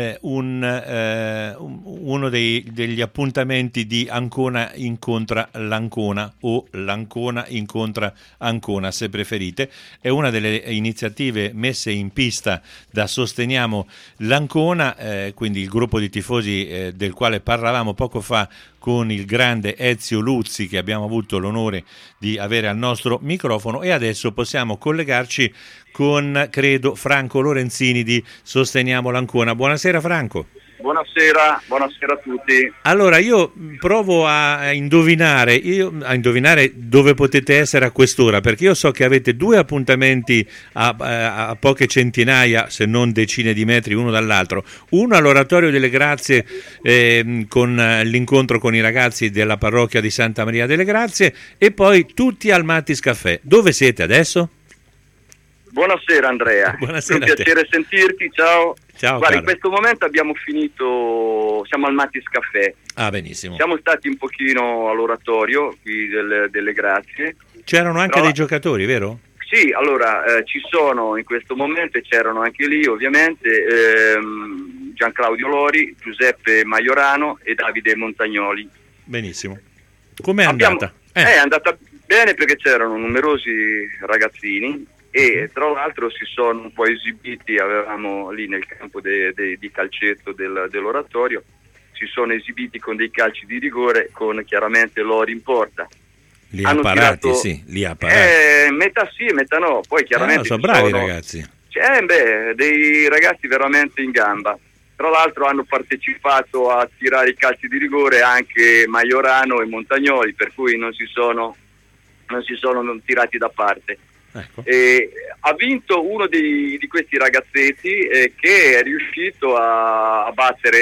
uno degli appuntamenti di Ancona incontra l'Ancona, o l'Ancona incontra Ancona se preferite. È una delle iniziative messe in pista da Sosteniamo l'Ancona, quindi il gruppo di tifosi del quale parlavamo poco fa con il grande Ezio Luzzi, che abbiamo avuto l'onore di avere al nostro microfono, e adesso possiamo collegarci con, credo, Franco Lorenzini di Sosteniamo l'Ancona. Buonasera Franco. Buonasera a tutti. Allora io provo a indovinare dove potete essere a quest'ora, perché io so che avete 2 appuntamenti a poche centinaia, se non decine di metri uno dall'altro. Uno all'Oratorio delle Grazie con l'incontro con i ragazzi della parrocchia di Santa Maria delle Grazie, e poi tutti al Mattis Caffè. Dove siete adesso? Buonasera Andrea, Buonasera, è un piacere sentirti, ciao. Guarda, in caro. questo momento abbiamo finito, siamo al Mattis Caffè. Ah, benissimo. Siamo stati un pochino all'Oratorio qui delle Grazie. C'erano anche dei giocatori, vero? Sì, allora ci sono in questo momento, e c'erano anche lì ovviamente Gianclaudio Lori, Giuseppe Maiorano e Davide Montagnoli. Benissimo. Com'è andata? È andata bene perché c'erano numerosi ragazzini e tra l'altro si sono un po' esibiti, avevamo lì nel campo di calcetto dell'Oratorio, si sono esibiti con dei calci di rigore con chiaramente Lori in porta. Li ha parati, sì, li ha parati. Metà sì e metà no, poi chiaramente sono bravi ragazzi. Dei ragazzi veramente in gamba. Tra l'altro hanno partecipato a tirare i calci di rigore anche Maiorano e Montagnoli, per cui non si sono tirati da parte. Ecco. Ha vinto uno di questi ragazzetti che è riuscito a battere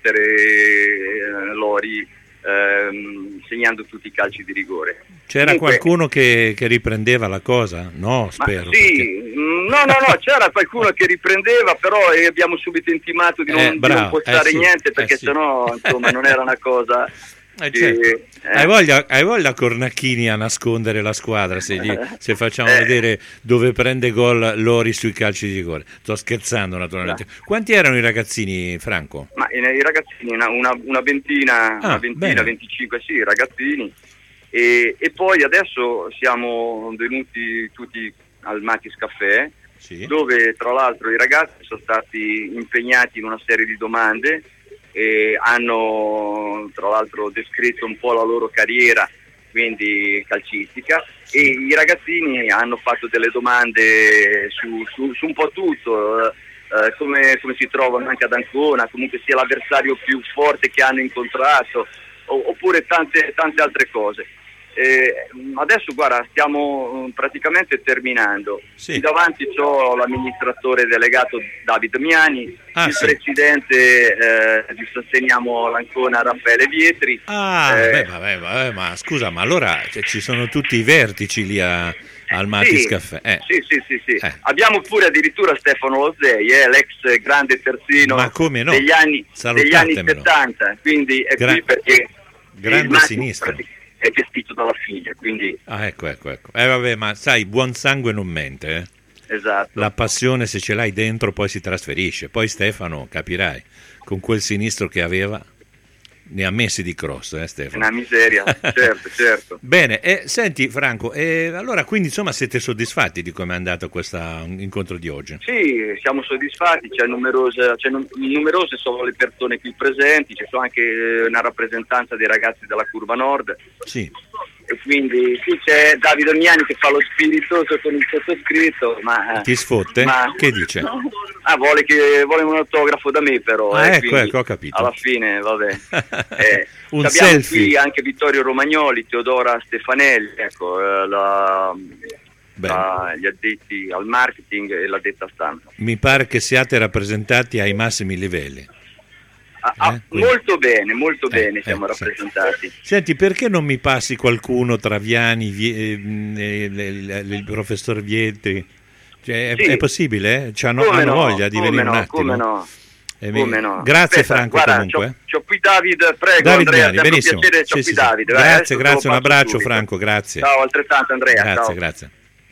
Lori segnando tutti i calci di rigore. C'era qualcuno che riprendeva la cosa? No, spero. Sì, no, c'era qualcuno che riprendeva, però abbiamo subito intimato di non postare niente, perché sennò insomma non era una cosa. Certo. Hai voglia Cornacchini a nascondere la squadra se facciamo vedere dove prende gol Lori sui calci di rigore. Sto scherzando naturalmente. Quanti erano i ragazzini, Franco? Ma i ragazzini una ventina, 25 sì, ragazzini, e poi adesso siamo venuti tutti al Mattis Caffè, sì, dove tra l'altro i ragazzi sono stati impegnati in una serie di domande e hanno tra l'altro descritto un po' la loro carriera, quindi calcistica, e i ragazzini hanno fatto delle domande su un po' tutto, come si trovano anche ad Ancona, comunque sia l'avversario più forte che hanno incontrato, oppure tante altre cose. Adesso guarda, stiamo praticamente terminando. Sì. Davanti c'ho l'amministratore delegato David Miani, presidente di Sosteniamo l'Ancona Raffaele Vietri. Vabbè, ma scusa, ma allora ci sono tutti i vertici lì al Mattis Caffè. Sì. Abbiamo pure addirittura Stefano Lozei, l'ex grande terzino degli anni 70, quindi è qui perché grande sinistro è gestito dalla figlia, quindi ecco. Vabbè, ma sai, buon sangue non mente, Esatto. La passione, se ce l'hai dentro, poi si trasferisce. Poi Stefano, capirai, con quel sinistro che aveva, ne ha messi di cross, Stefano. Una miseria, certo. Bene, senti Franco, allora quindi insomma siete soddisfatti di come è andato questo incontro di oggi? Sì, siamo soddisfatti, numerose sono le persone qui presenti, c'è anche una rappresentanza dei ragazzi della Curva Nord. Sì. E quindi qui c'è Davide Miani che fa lo spiritoso con il sottoscritto, ma ti sfotte? Che dice? Vuole un autografo da me, però ecco, ho capito. Alla fine vabbè. Un abbiamo selfie. Qui anche Vittorio Romagnoli, Teodora Stefanelli, ecco, gli addetti al marketing e l'addetta stampa. Mi pare che siate rappresentati ai massimi livelli. Molto bene siamo rappresentati. Senti, perché non mi passi qualcuno tra Viani, il professor Vietri? Cioè, è possibile? Hanno voglia di venire un attimo? Come no? Come no? Grazie. Aspetta, Franco, guarda, comunque. C'ho qui David, prego David Andrea, Miani, benissimo. Piacere, c'ho Sì, qui sì, David. Grazie, un abbraccio subito. Franco, grazie. Ciao, altrettanto Andrea. Grazie.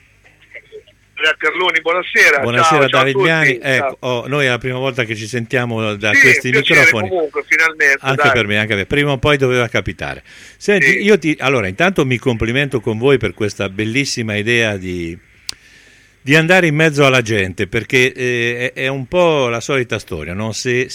Andrea Carloni, buonasera. Buonasera ciao, David ciao Miani, ciao. Noi è la prima volta che ci sentiamo da Sì, questi piacere, microfoni. comunque, finalmente. Anche dai. per me, anche per prima o poi doveva capitare. Senti, allora intanto mi complimento con voi per questa bellissima idea di andare in mezzo alla gente, perché è un po' la solita storia, no? Se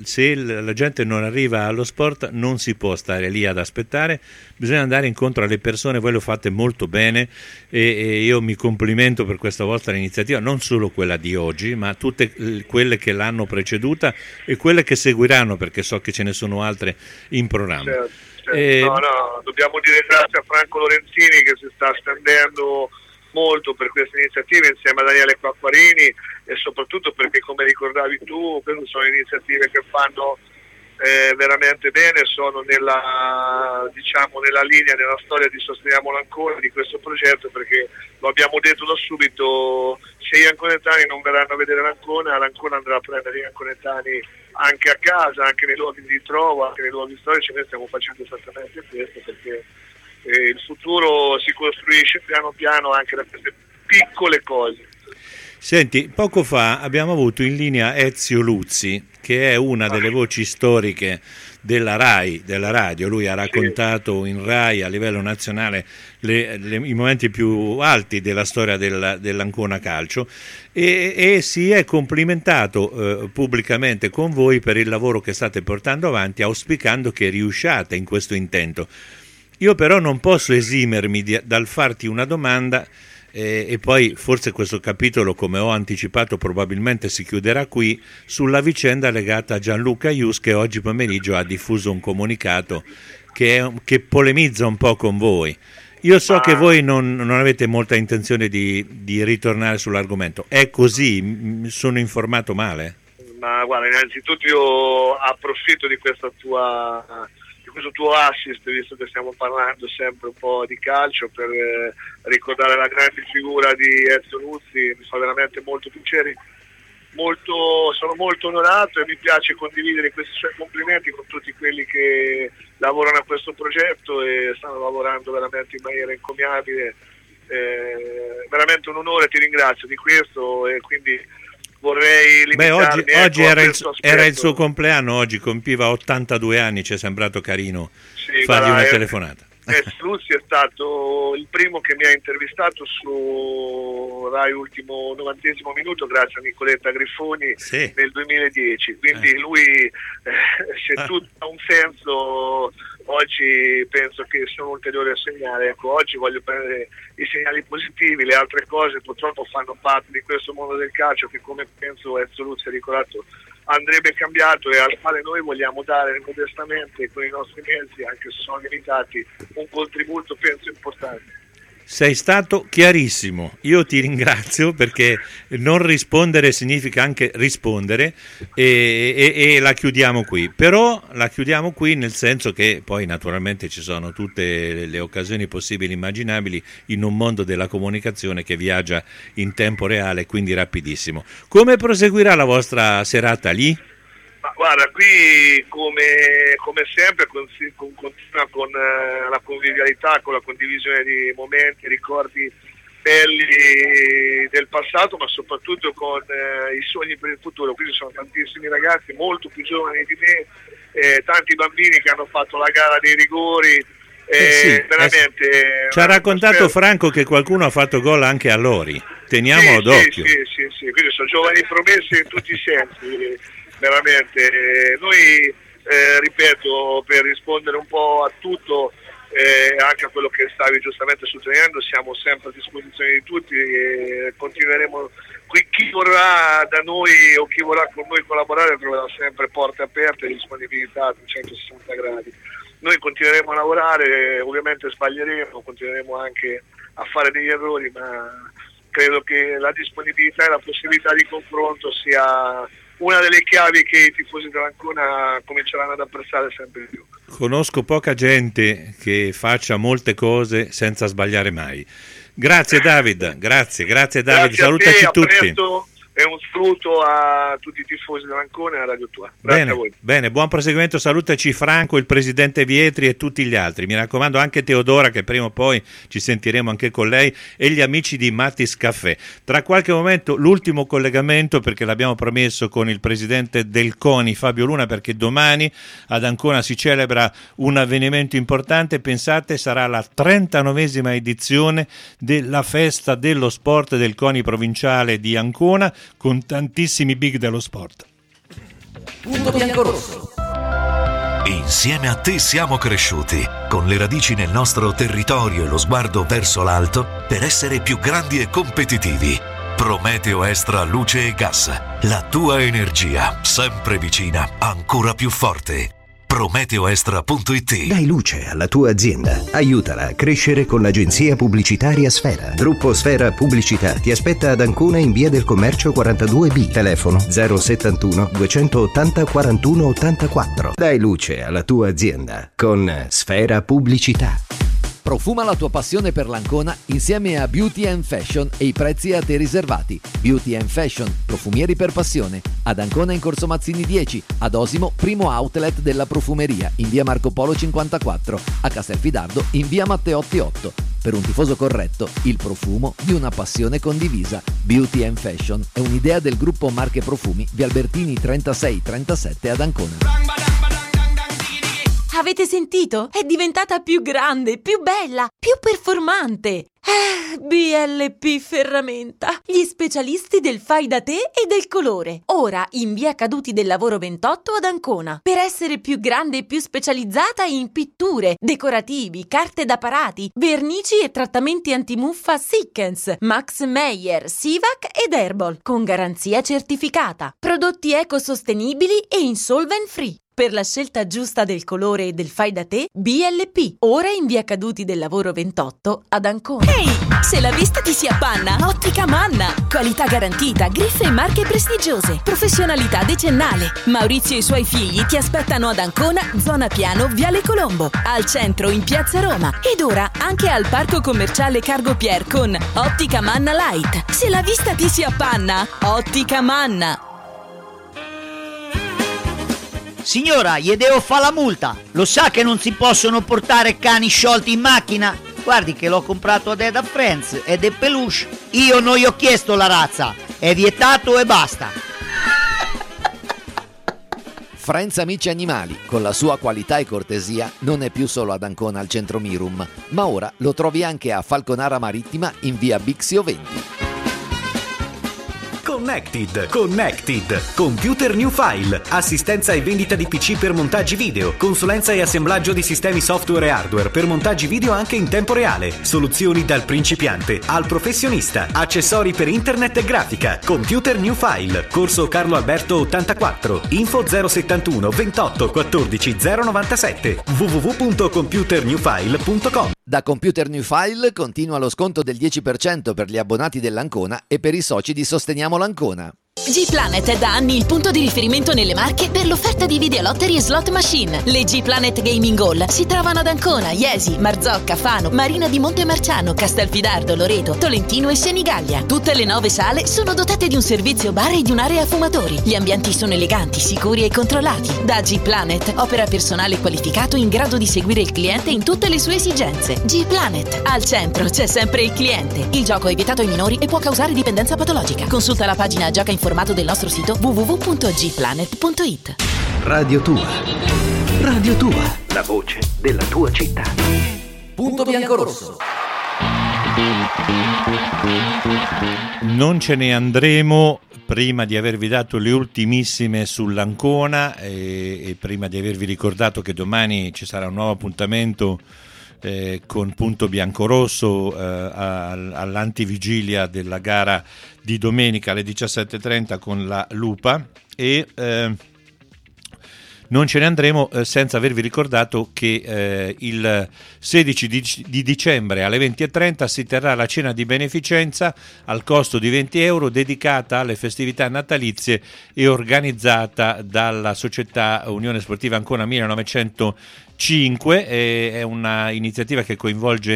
la gente non arriva allo sport non si può stare lì ad aspettare, bisogna andare incontro alle persone. Voi lo fate molto bene e io mi complimento per questa vostra iniziativa, non solo quella di oggi, ma tutte quelle che l'hanno preceduta e quelle che seguiranno, perché so che ce ne sono altre in programma. Certo. No, dobbiamo dire grazie a Franco Lorenzini che si sta stendendo molto per queste iniziative insieme a Daniele Quacquarini, e soprattutto perché, come ricordavi tu, queste sono iniziative che fanno veramente bene, sono nella linea, nella storia di Sosteniamolo Ancona, di questo progetto, perché lo abbiamo detto da subito: se gli anconetani non verranno a vedere l'Ancona andrà a prendere gli anconetani anche a casa, anche nei luoghi di ritrovo, anche nei luoghi storici. Noi stiamo facendo esattamente questo, perché il futuro si costruisce piano piano anche da queste piccole cose. Senti, poco fa abbiamo avuto in linea Ezio Luzzi, che è una delle voci storiche della RAI, della radio. Lui ha raccontato in RAI a livello nazionale i momenti più alti della storia dell'Ancona Calcio e si è complimentato pubblicamente con voi per il lavoro che state portando avanti, auspicando che riusciate in questo intento. Io però non posso esimermi dal farti una domanda, e poi forse questo capitolo, come ho anticipato, probabilmente si chiuderà qui, sulla vicenda legata a Gianluca Ius, che oggi pomeriggio ha diffuso un comunicato che polemizza un po' con voi. Io so che voi non avete molta intenzione di ritornare sull'argomento. È così? Sono informato male? Ma guarda, innanzitutto io approfitto di questo tuo assist, visto che stiamo parlando sempre un po' di calcio, per ricordare la grande figura di Ezio Luzzi. Mi fa veramente molto piacere, sono molto onorato e mi piace condividere questi suoi complimenti con tutti quelli che lavorano a questo progetto e stanno lavorando veramente in maniera encomiabile. Veramente un onore, ti ringrazio di questo, e quindi vorrei limitarmi. Oggi era il suo compleanno, oggi compiva 82 anni, ci è sembrato carino fargli una telefonata. Luzzi è stato il primo che mi ha intervistato su Rai Ultimo 90° Minuto, grazie a Nicoletta Griffoni, nel 2010, quindi lui se tutto ha un senso, oggi penso che sia un ulteriore segnale. Ecco, oggi voglio prendere i segnali positivi, le altre cose purtroppo fanno parte di questo mondo del calcio che, come penso Ezio Luzzi ha ricordato, andrebbe cambiato, e al quale noi vogliamo dare modestamente con i nostri mezzi, anche se sono limitati, un contributo penso importante. Sei stato chiarissimo, io ti ringrazio, perché non rispondere significa anche rispondere, e la chiudiamo qui. Però la chiudiamo qui nel senso che poi naturalmente ci sono tutte le occasioni possibili e immaginabili in un mondo della comunicazione che viaggia in tempo reale, quindi rapidissimo. Come proseguirà la vostra serata lì? Ma guarda, qui come sempre continua con la convivialità, con la condivisione di momenti, ricordi belli del passato, ma soprattutto con i sogni per il futuro. Qui ci sono tantissimi ragazzi molto più giovani di me, tanti bambini che hanno fatto la gara dei rigori. Veramente ci ha raccontato Franco che qualcuno ha fatto gol anche a Lori, teniamolo d'occhio. Sì, quindi sono giovani promessi in tutti i sensi. Veramente noi, ripeto, per rispondere un po' a tutto, anche a quello che stavi giustamente sottolineando, siamo sempre a disposizione di tutti e continueremo. Chi vorrà da noi o chi vorrà con noi collaborare troverà sempre porte aperte e disponibilità a 360 gradi. Noi continueremo a lavorare, ovviamente sbaglieremo, continueremo anche a fare degli errori, ma credo che la disponibilità e la possibilità di confronto sia una delle chiavi che i tifosi dell'Ancona cominceranno ad apprezzare sempre di più. Conosco poca gente che faccia molte cose senza sbagliare mai. Grazie David, grazie David, salutaci tutti. e un saluto a tutti i tifosi dell'Ancona e a Radio Tua. Grazie a voi. Bene, buon proseguimento, salutaci Franco, il presidente Vietri e tutti gli altri. Mi raccomando anche Teodora, che prima o poi ci sentiremo anche con lei, e gli amici di Mattis Caffè. Tra qualche momento l'ultimo collegamento, perché l'abbiamo promesso, con il presidente del CONI Fabio Luna, perché domani ad Ancona si celebra un avvenimento importante. Pensate, sarà la 39esima edizione della festa dello sport del CONI provinciale di Ancona, con tantissimi big dello sport. Punto biancorosso. Insieme a te siamo cresciuti, con le radici nel nostro territorio e lo sguardo verso l'alto, per essere più grandi e competitivi. Prometeo Extra Luce e Gas, la tua energia, sempre vicina, ancora più forte. PrometeoExtra.it. Dai luce alla tua azienda. Aiutala a crescere con l'agenzia pubblicitaria Sfera. Gruppo Sfera Pubblicità ti aspetta ad Ancona in via del Commercio 42B. Telefono 071 280 41 84. Dai luce alla tua azienda con Sfera Pubblicità. Profuma la tua passione per l'Ancona insieme a Beauty and Fashion e i prezzi a te riservati. Beauty and Fashion, profumieri per passione. Ad Ancona in Corso Mazzini 10, ad Osimo, primo outlet della profumeria, in via Marco Polo 54, a Castelfidardo in via Matteotti 8. Per un tifoso corretto, il profumo di una passione condivisa. Beauty and Fashion è un'idea del gruppo Marche Profumi, via Albertini 36-37 ad Ancona. Avete sentito? È diventata più grande, più bella, più performante. BLP Ferramenta, gli specialisti del fai da te e del colore. Ora in via Caduti del Lavoro 28 ad Ancona. Per essere più grande e più specializzata in pitture, decorativi, carte da parati, vernici e trattamenti antimuffa Sikkens, Max Meyer, Sivac ed Herbal, con garanzia certificata. Prodotti ecosostenibili e insolvent free. Per la scelta giusta del colore e del fai da te, BLP, ora in via Caduti del Lavoro 28 ad Ancona. Ehi, se la vista ti si appanna, Ottica Manna. Qualità garantita, griffe e marche prestigiose, professionalità decennale. Maurizio e i suoi figli ti aspettano ad Ancona, zona Piano, Viale Colombo, al centro in Piazza Roma ed ora anche al Parco Commerciale Cargo Pier con Ottica Manna Light. Se la vista ti si appanna, Ottica Manna. Signora, gli devo fare la multa. Lo sa che non si possono portare cani sciolti in macchina? Guardi che l'ho comprato ad Eda Friends ed è peluche. Io non gli ho chiesto la razza. È vietato e basta. Friends Amici Animali, con la sua qualità e cortesia, non è più solo ad Ancona al centro Mirum, ma ora lo trovi anche a Falconara Marittima in via Bixio 20. Connected, Computer New File, assistenza e vendita di PC per montaggi video, consulenza e assemblaggio di sistemi software e hardware per montaggi video anche in tempo reale, soluzioni dal principiante al professionista, accessori per internet e grafica. Computer New File, corso Carlo Alberto 84, info 071 28 14 097, www.computernewfile.com. Da Computer New File continua lo sconto del 10% per gli abbonati dell'Ancona e per i soci di Sosteniamo l'Ancona. G-Planet è da anni il punto di riferimento nelle Marche per l'offerta di videolottery e slot machine. Le G-Planet Gaming Hall si trovano ad Ancona, Iesi, Marzocca, Fano, Marina di Montemarciano, Castelfidardo, Loreto, Tolentino e Senigallia. Tutte le 9 sale sono dotate di un servizio bar e di un'area fumatori. Gli ambienti sono eleganti, sicuri e controllati. Da G-Planet opera personale qualificato in grado di seguire il cliente in tutte le sue esigenze. G-Planet, al centro c'è sempre il cliente. Il gioco è vietato ai minori e può causare dipendenza patologica. Consulta la pagina Gioca Informato del nostro sito www.gplanet.it. Radio Tua, la voce della tua città. Punto biancorosso. Non ce ne andremo prima di avervi dato le ultimissime sull'Ancona e prima di avervi ricordato che domani ci sarà un nuovo appuntamento con Punto Biancorosso all'antivigilia della gara di domenica alle 17:30 con la Lupa e non ce ne andremo senza avervi ricordato che il 16 di dicembre alle 20:30 si terrà la cena di beneficenza al costo di €20 dedicata alle festività natalizie e organizzata dalla società Unione Sportiva Ancona 1905. È una iniziativa che coinvolge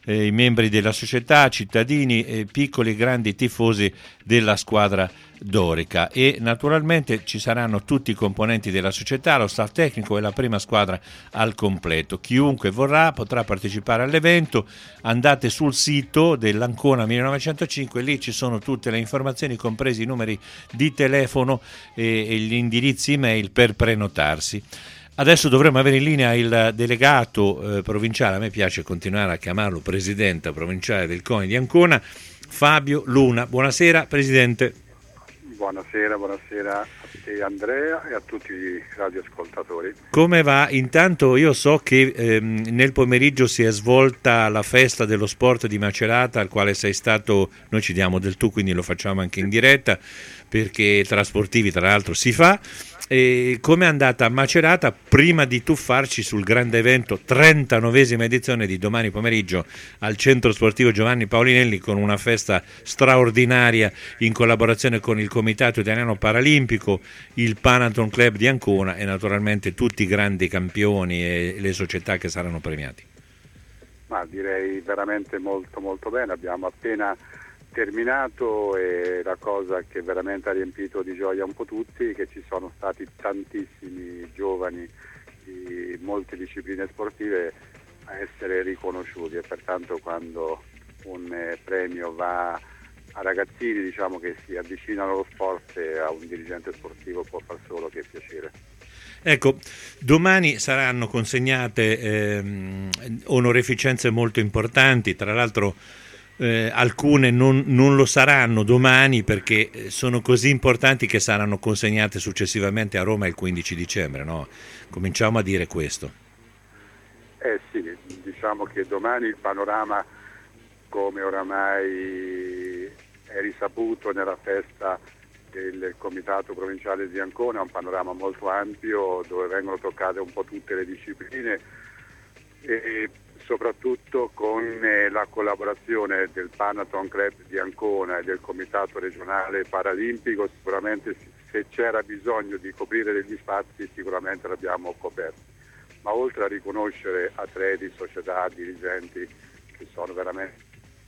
i membri della società, cittadini, piccoli e grandi tifosi della squadra dorica, e naturalmente ci saranno tutti i componenti della società, lo staff tecnico e la prima squadra al completo. Chiunque vorrà potrà partecipare all'evento. Andate sul sito dell'Ancona 1905, lì ci sono tutte le informazioni, compresi i numeri di telefono e gli indirizzi email per prenotarsi. Adesso dovremmo avere in linea il delegato provinciale, a me piace continuare a chiamarlo presidente provinciale del CONI di Ancona, Fabio Luna. Buonasera Presidente. Buonasera a te Andrea e a tutti i radioascoltatori. Come va? Intanto io so che nel pomeriggio si è svolta la festa dello sport di Macerata, al quale sei stato, noi ci diamo del tu, quindi lo facciamo anche in diretta, perché tra sportivi tra l'altro si fa. E come è andata a Macerata prima di tuffarci sul grande evento, 39esima edizione di domani pomeriggio al Centro Sportivo Giovanni Paolinelli, con una festa straordinaria in collaborazione con il Comitato Italiano Paralimpico, il Panathon Club di Ancona e naturalmente tutti i grandi campioni e le società che saranno premiati? Ma direi veramente molto molto bene, abbiamo appena terminato e la cosa che veramente ha riempito di gioia un po' tutti, che ci sono stati tantissimi giovani di molte discipline sportive a essere riconosciuti, e pertanto quando un premio va a ragazzini, diciamo, che si avvicinano allo sport, e a un dirigente sportivo può far solo che piacere. Ecco, domani saranno consegnate onorificenze molto importanti, tra l'altro alcune non lo saranno domani perché sono così importanti che saranno consegnate successivamente a Roma il 15 dicembre, no? Cominciamo a dire questo. Sì, diciamo che domani il panorama, come oramai è risaputo nella festa del Comitato Provinciale di Ancona, è un panorama molto ampio dove vengono toccate un po' tutte le discipline, e soprattutto con la collaborazione del Panathon Club di Ancona e del Comitato Regionale Paralimpico. Sicuramente, se c'era bisogno di coprire degli spazi, sicuramente l'abbiamo coperto, ma oltre a riconoscere atleti, società, dirigenti che sono veramente...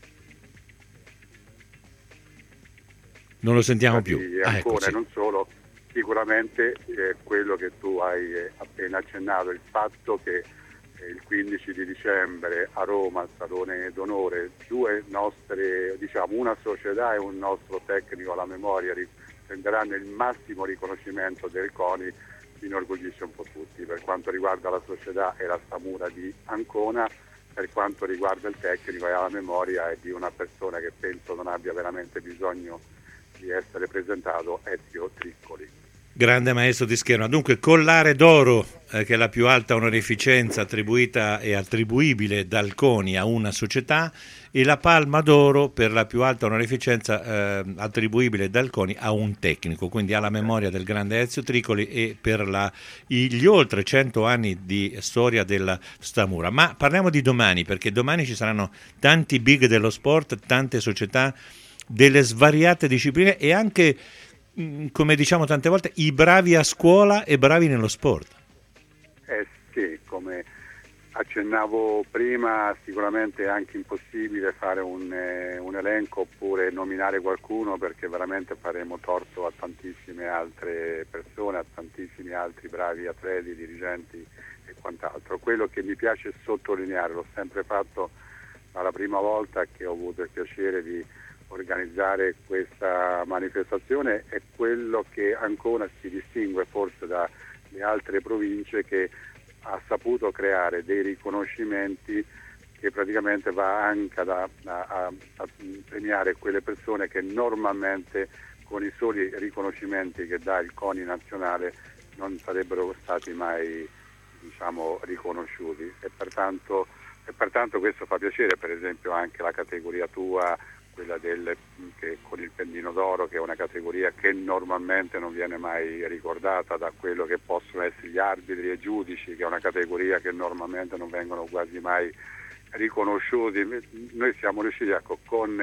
Non lo sentiamo più. Ancona, ecco, sì. E non solo, sicuramente quello che tu hai appena accennato, il fatto che il 15 di dicembre a Roma, al Salone d'Onore, due nostre, diciamo, una società e un nostro tecnico alla memoria prenderanno il massimo riconoscimento del CONI, inorgoglisce un po' tutti. Per quanto riguarda la società è la Samura di Ancona, per quanto riguarda il tecnico è alla memoria di una persona che penso non abbia veramente bisogno di essere presentato, Ezio Triccoli. Grande maestro di scherma. Dunque, collare d'oro, che è la più alta onorificenza attribuita e attribuibile dal CONI a una società, e la palma d'oro per la più alta onorificenza attribuibile dal CONI a un tecnico, quindi alla memoria del grande Ezio Triccoli e per gli oltre 100 anni di storia della Stamura. Ma parliamo di domani, perché domani ci saranno tanti big dello sport, tante società delle svariate discipline e anche, come diciamo tante volte, i bravi a scuola e bravi nello sport. Sì, come accennavo prima, sicuramente è anche impossibile fare un elenco oppure nominare qualcuno, perché veramente faremo torto a tantissime altre persone, a tantissimi altri bravi atleti, dirigenti e quant'altro. Quello che mi piace sottolineare, l'ho sempre fatto ma la prima volta che ho avuto il piacere di organizzare questa manifestazione, è quello che Ancona si distingue forse dalle altre province, che ha saputo creare dei riconoscimenti che praticamente va anche a premiare quelle persone che normalmente con i soli riconoscimenti che dà il CONI nazionale non sarebbero stati mai, diciamo, riconosciuti, e pertanto questo fa piacere. Per esempio anche la categoria tua, quella che con il pennino d'oro, che è una categoria che normalmente non viene mai ricordata, da quello che possono essere gli arbitri e giudici, che è una categoria che normalmente non vengono quasi mai riconosciuti. Noi siamo riusciti, ecco, con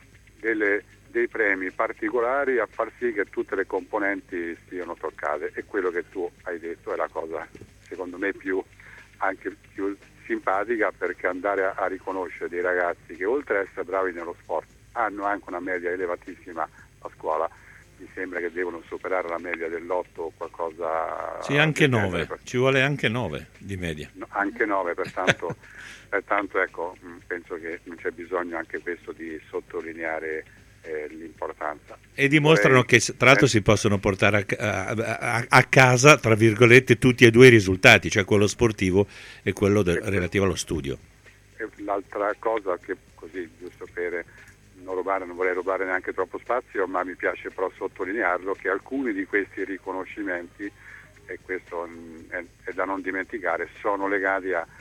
dei premi particolari a far sì che tutte le componenti siano toccate, e quello che tu hai detto è la cosa secondo me più simpatica, perché andare a riconoscere dei ragazzi che oltre ad essere bravi nello sport hanno anche una media elevatissima a scuola, mi sembra che devono superare la media dell'8 o qualcosa. Sì, anche 9, ci vuole anche 9 di media. No, anche 9, pertanto ecco, penso che non c'è bisogno anche questo di sottolineare l'importanza. E dimostrano che tra l'altro si possono portare a casa, tra virgolette, tutti e due i risultati, cioè quello sportivo e quello relativo allo studio. E l'altra cosa che, così giusto per non vorrei rubare neanche troppo spazio, ma mi piace però sottolinearlo, che alcuni di questi riconoscimenti, e questo è da non dimenticare, sono legati a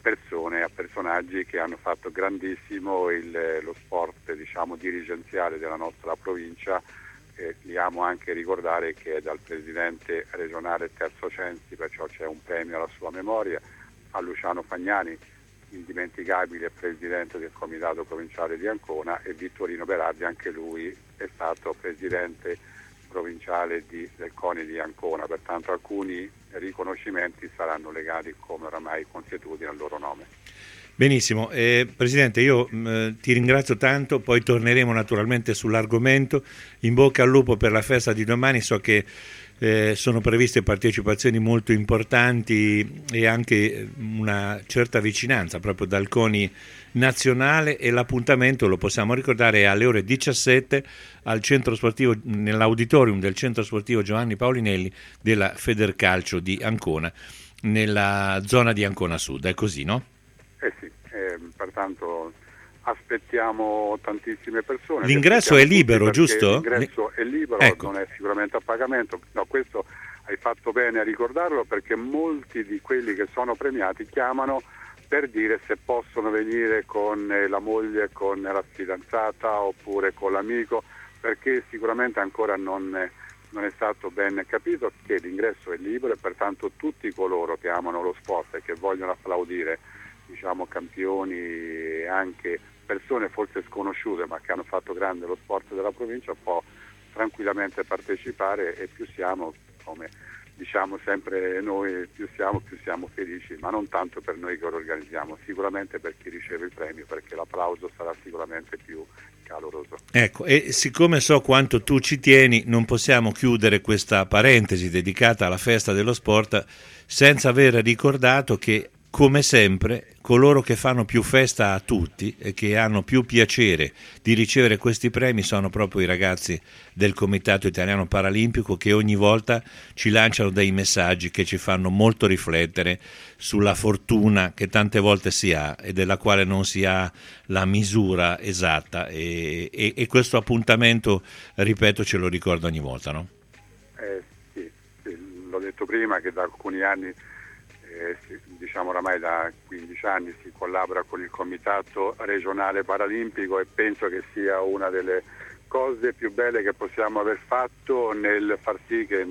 personaggi che hanno fatto grandissimo lo sport, diciamo, dirigenziale della nostra provincia. Li amo anche ricordare che è dal presidente regionale Terzo Censi, perciò c'è un premio alla sua memoria, a Luciano Fagnani, indimenticabile presidente del comitato provinciale di Ancona, e Vittorino Berardi, anche lui è stato presidente provinciale del CONI di Ancona, pertanto alcuni riconoscimenti saranno legati, come oramai consuetudine, al loro nome. Benissimo, Presidente, io ti ringrazio tanto, poi torneremo naturalmente sull'argomento. In bocca al lupo per la festa di domani, so che sono previste partecipazioni molto importanti e anche una certa vicinanza proprio dal CONI nazionale, e l'appuntamento, lo possiamo ricordare, è alle ore 17 al centro sportivo, nell'auditorium del centro sportivo Giovanni Paulinelli della Federcalcio di Ancona, nella zona di Ancona Sud. È così, no? Sì, pertanto aspettiamo tantissime persone. L'ingresso è libero, giusto? L'ingresso è libero, ecco. Non è sicuramente a pagamento. No, questo hai fatto bene a ricordarlo, perché molti di quelli che sono premiati chiamano per dire se possono venire con la moglie, con la fidanzata oppure con l'amico, perché sicuramente ancora non è stato ben capito che l'ingresso è libero, e pertanto tutti coloro che amano lo sport e che vogliono applaudire, diciamo, campioni e anche persone forse sconosciute ma che hanno fatto grande lo sport della provincia, può tranquillamente partecipare, e più siamo, come diciamo sempre noi, più siamo felici, ma non tanto per noi che lo organizziamo, sicuramente per chi riceve il premio, perché l'applauso sarà sicuramente più caloroso. Ecco, e siccome so quanto tu ci tieni, non possiamo chiudere questa parentesi dedicata alla festa dello sport senza aver ricordato che, come sempre, coloro che fanno più festa a tutti e che hanno più piacere di ricevere questi premi sono proprio i ragazzi del Comitato Italiano Paralimpico, che ogni volta ci lanciano dei messaggi che ci fanno molto riflettere sulla fortuna che tante volte si ha e della quale non si ha la misura esatta, e questo appuntamento, ripeto, ce lo ricordo ogni volta, no? Sì, l'ho detto prima che da alcuni anni, diciamo oramai da 15 anni, si collabora con il Comitato Regionale Paralimpico, e penso che sia una delle cose più belle che possiamo aver fatto nel far sì che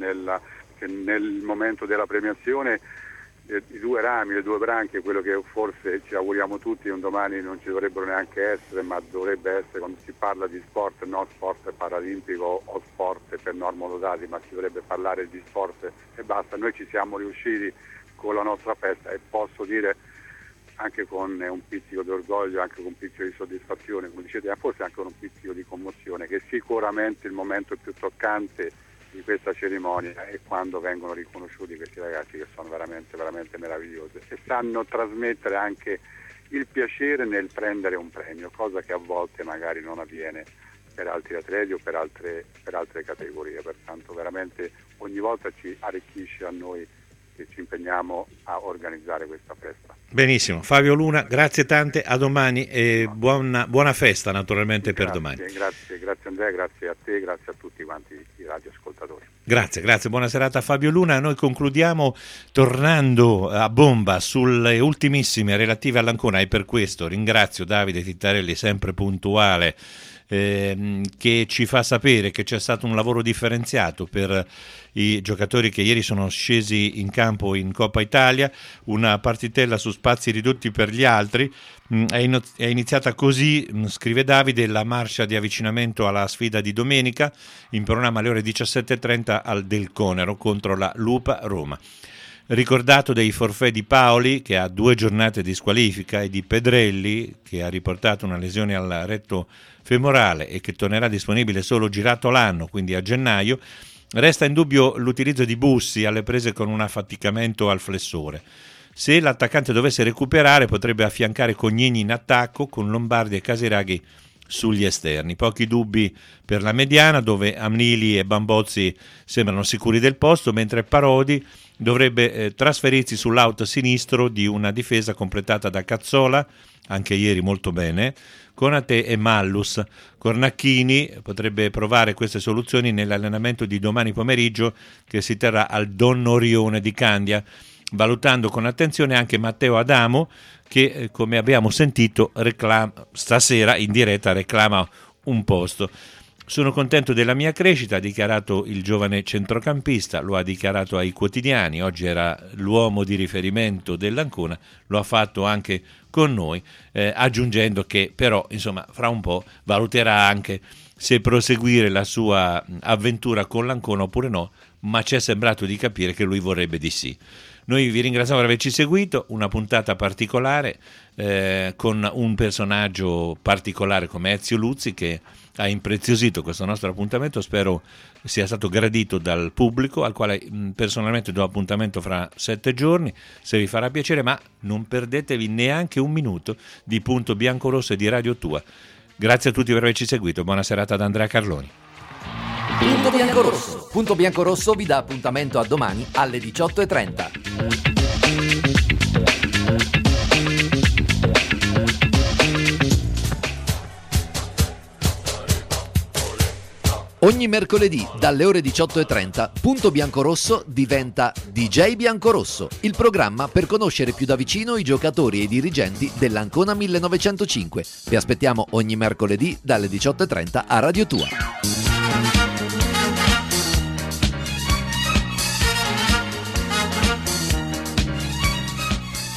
nel momento della premiazione i due rami, le due branche, quello che forse ci auguriamo tutti un domani non ci dovrebbero neanche essere, ma dovrebbe essere, quando si parla di sport, non sport paralimpico o sport per normodotati, ma si dovrebbe parlare di sport e basta. Noi ci siamo riusciti con la nostra festa, e posso dire anche con un pizzico di orgoglio, anche con un pizzico di soddisfazione, come dicete, forse anche con un pizzico di commozione, che sicuramente il momento più toccante di questa cerimonia è quando vengono riconosciuti questi ragazzi, che sono veramente, veramente meravigliosi e sanno trasmettere anche il piacere nel prendere un premio, cosa che a volte magari non avviene per altri atleti o per altre categorie. Pertanto veramente ogni volta ci arricchisce a noi che ci impegniamo a organizzare questa festa. Benissimo, Fabio Luna, grazie tante, a domani e buona festa naturalmente per domani. Grazie Andrea, grazie a te, grazie a tutti quanti i radioascoltatori. Grazie, buona serata a Fabio Luna. Noi concludiamo tornando a bomba sulle ultimissime relative all'Ancona, e per questo ringrazio Davide Tittarelli, sempre puntuale, che ci fa sapere che c'è stato un lavoro differenziato per i giocatori che ieri sono scesi in campo in Coppa Italia, una partitella su spazi ridotti per gli altri. È iniziata così, scrive Davide, la marcia di avvicinamento alla sfida di domenica, in programma alle ore 17:30 al Del Conero contro la Lupa Roma. ricordato dei forfait di Paoli, che ha 2 giornate di squalifica, e di Pedrelli, che ha riportato una lesione al retto femorale e che tornerà disponibile solo girato l'anno, quindi a gennaio. Resta in dubbio l'utilizzo di Bussi alle prese con un affaticamento al flessore. Se l'attaccante dovesse recuperare, potrebbe affiancare Cognini in attacco con Lombardi e Casiraghi sugli esterni. Pochi dubbi per la mediana, dove Amnili e Bambozzi sembrano sicuri del posto, mentre Parodi dovrebbe trasferirsi sull'out sinistro di una difesa completata da Cazzola, anche ieri molto bene, Konate e Mallus. Cornacchini potrebbe provare queste soluzioni nell'allenamento di domani pomeriggio, che si terrà al Don Orione di Candia, valutando con attenzione anche Matteo Adamo, che come abbiamo sentito stasera in diretta reclama un posto. Sono contento della mia crescita, ha dichiarato il giovane centrocampista, lo ha dichiarato ai quotidiani, oggi era l'uomo di riferimento dell'Ancona, lo ha fatto anche con noi, aggiungendo che però insomma fra un po' valuterà anche se proseguire la sua avventura con l'Ancona oppure no, ma ci è sembrato di capire che lui vorrebbe di sì. Noi vi ringraziamo per averci seguito, una puntata particolare con un personaggio particolare come Ezio Luzzi, che ha impreziosito questo nostro appuntamento. Spero sia stato gradito dal pubblico, al quale personalmente do appuntamento fra 7 giorni, se vi farà piacere, ma non perdetevi neanche un minuto di Punto Biancorosso e di Radio Tua. Grazie a tutti per averci seguito, buona serata da Andrea Carloni. Punto Biancorosso. Punto Biancorosso vi dà appuntamento a domani alle 18:30. Ogni mercoledì dalle ore 18:30 Punto Biancorosso diventa DJ Biancorosso, il programma per conoscere più da vicino i giocatori e i dirigenti dell'Ancona 1905. Vi aspettiamo ogni mercoledì dalle 18:30 a Radio Tua.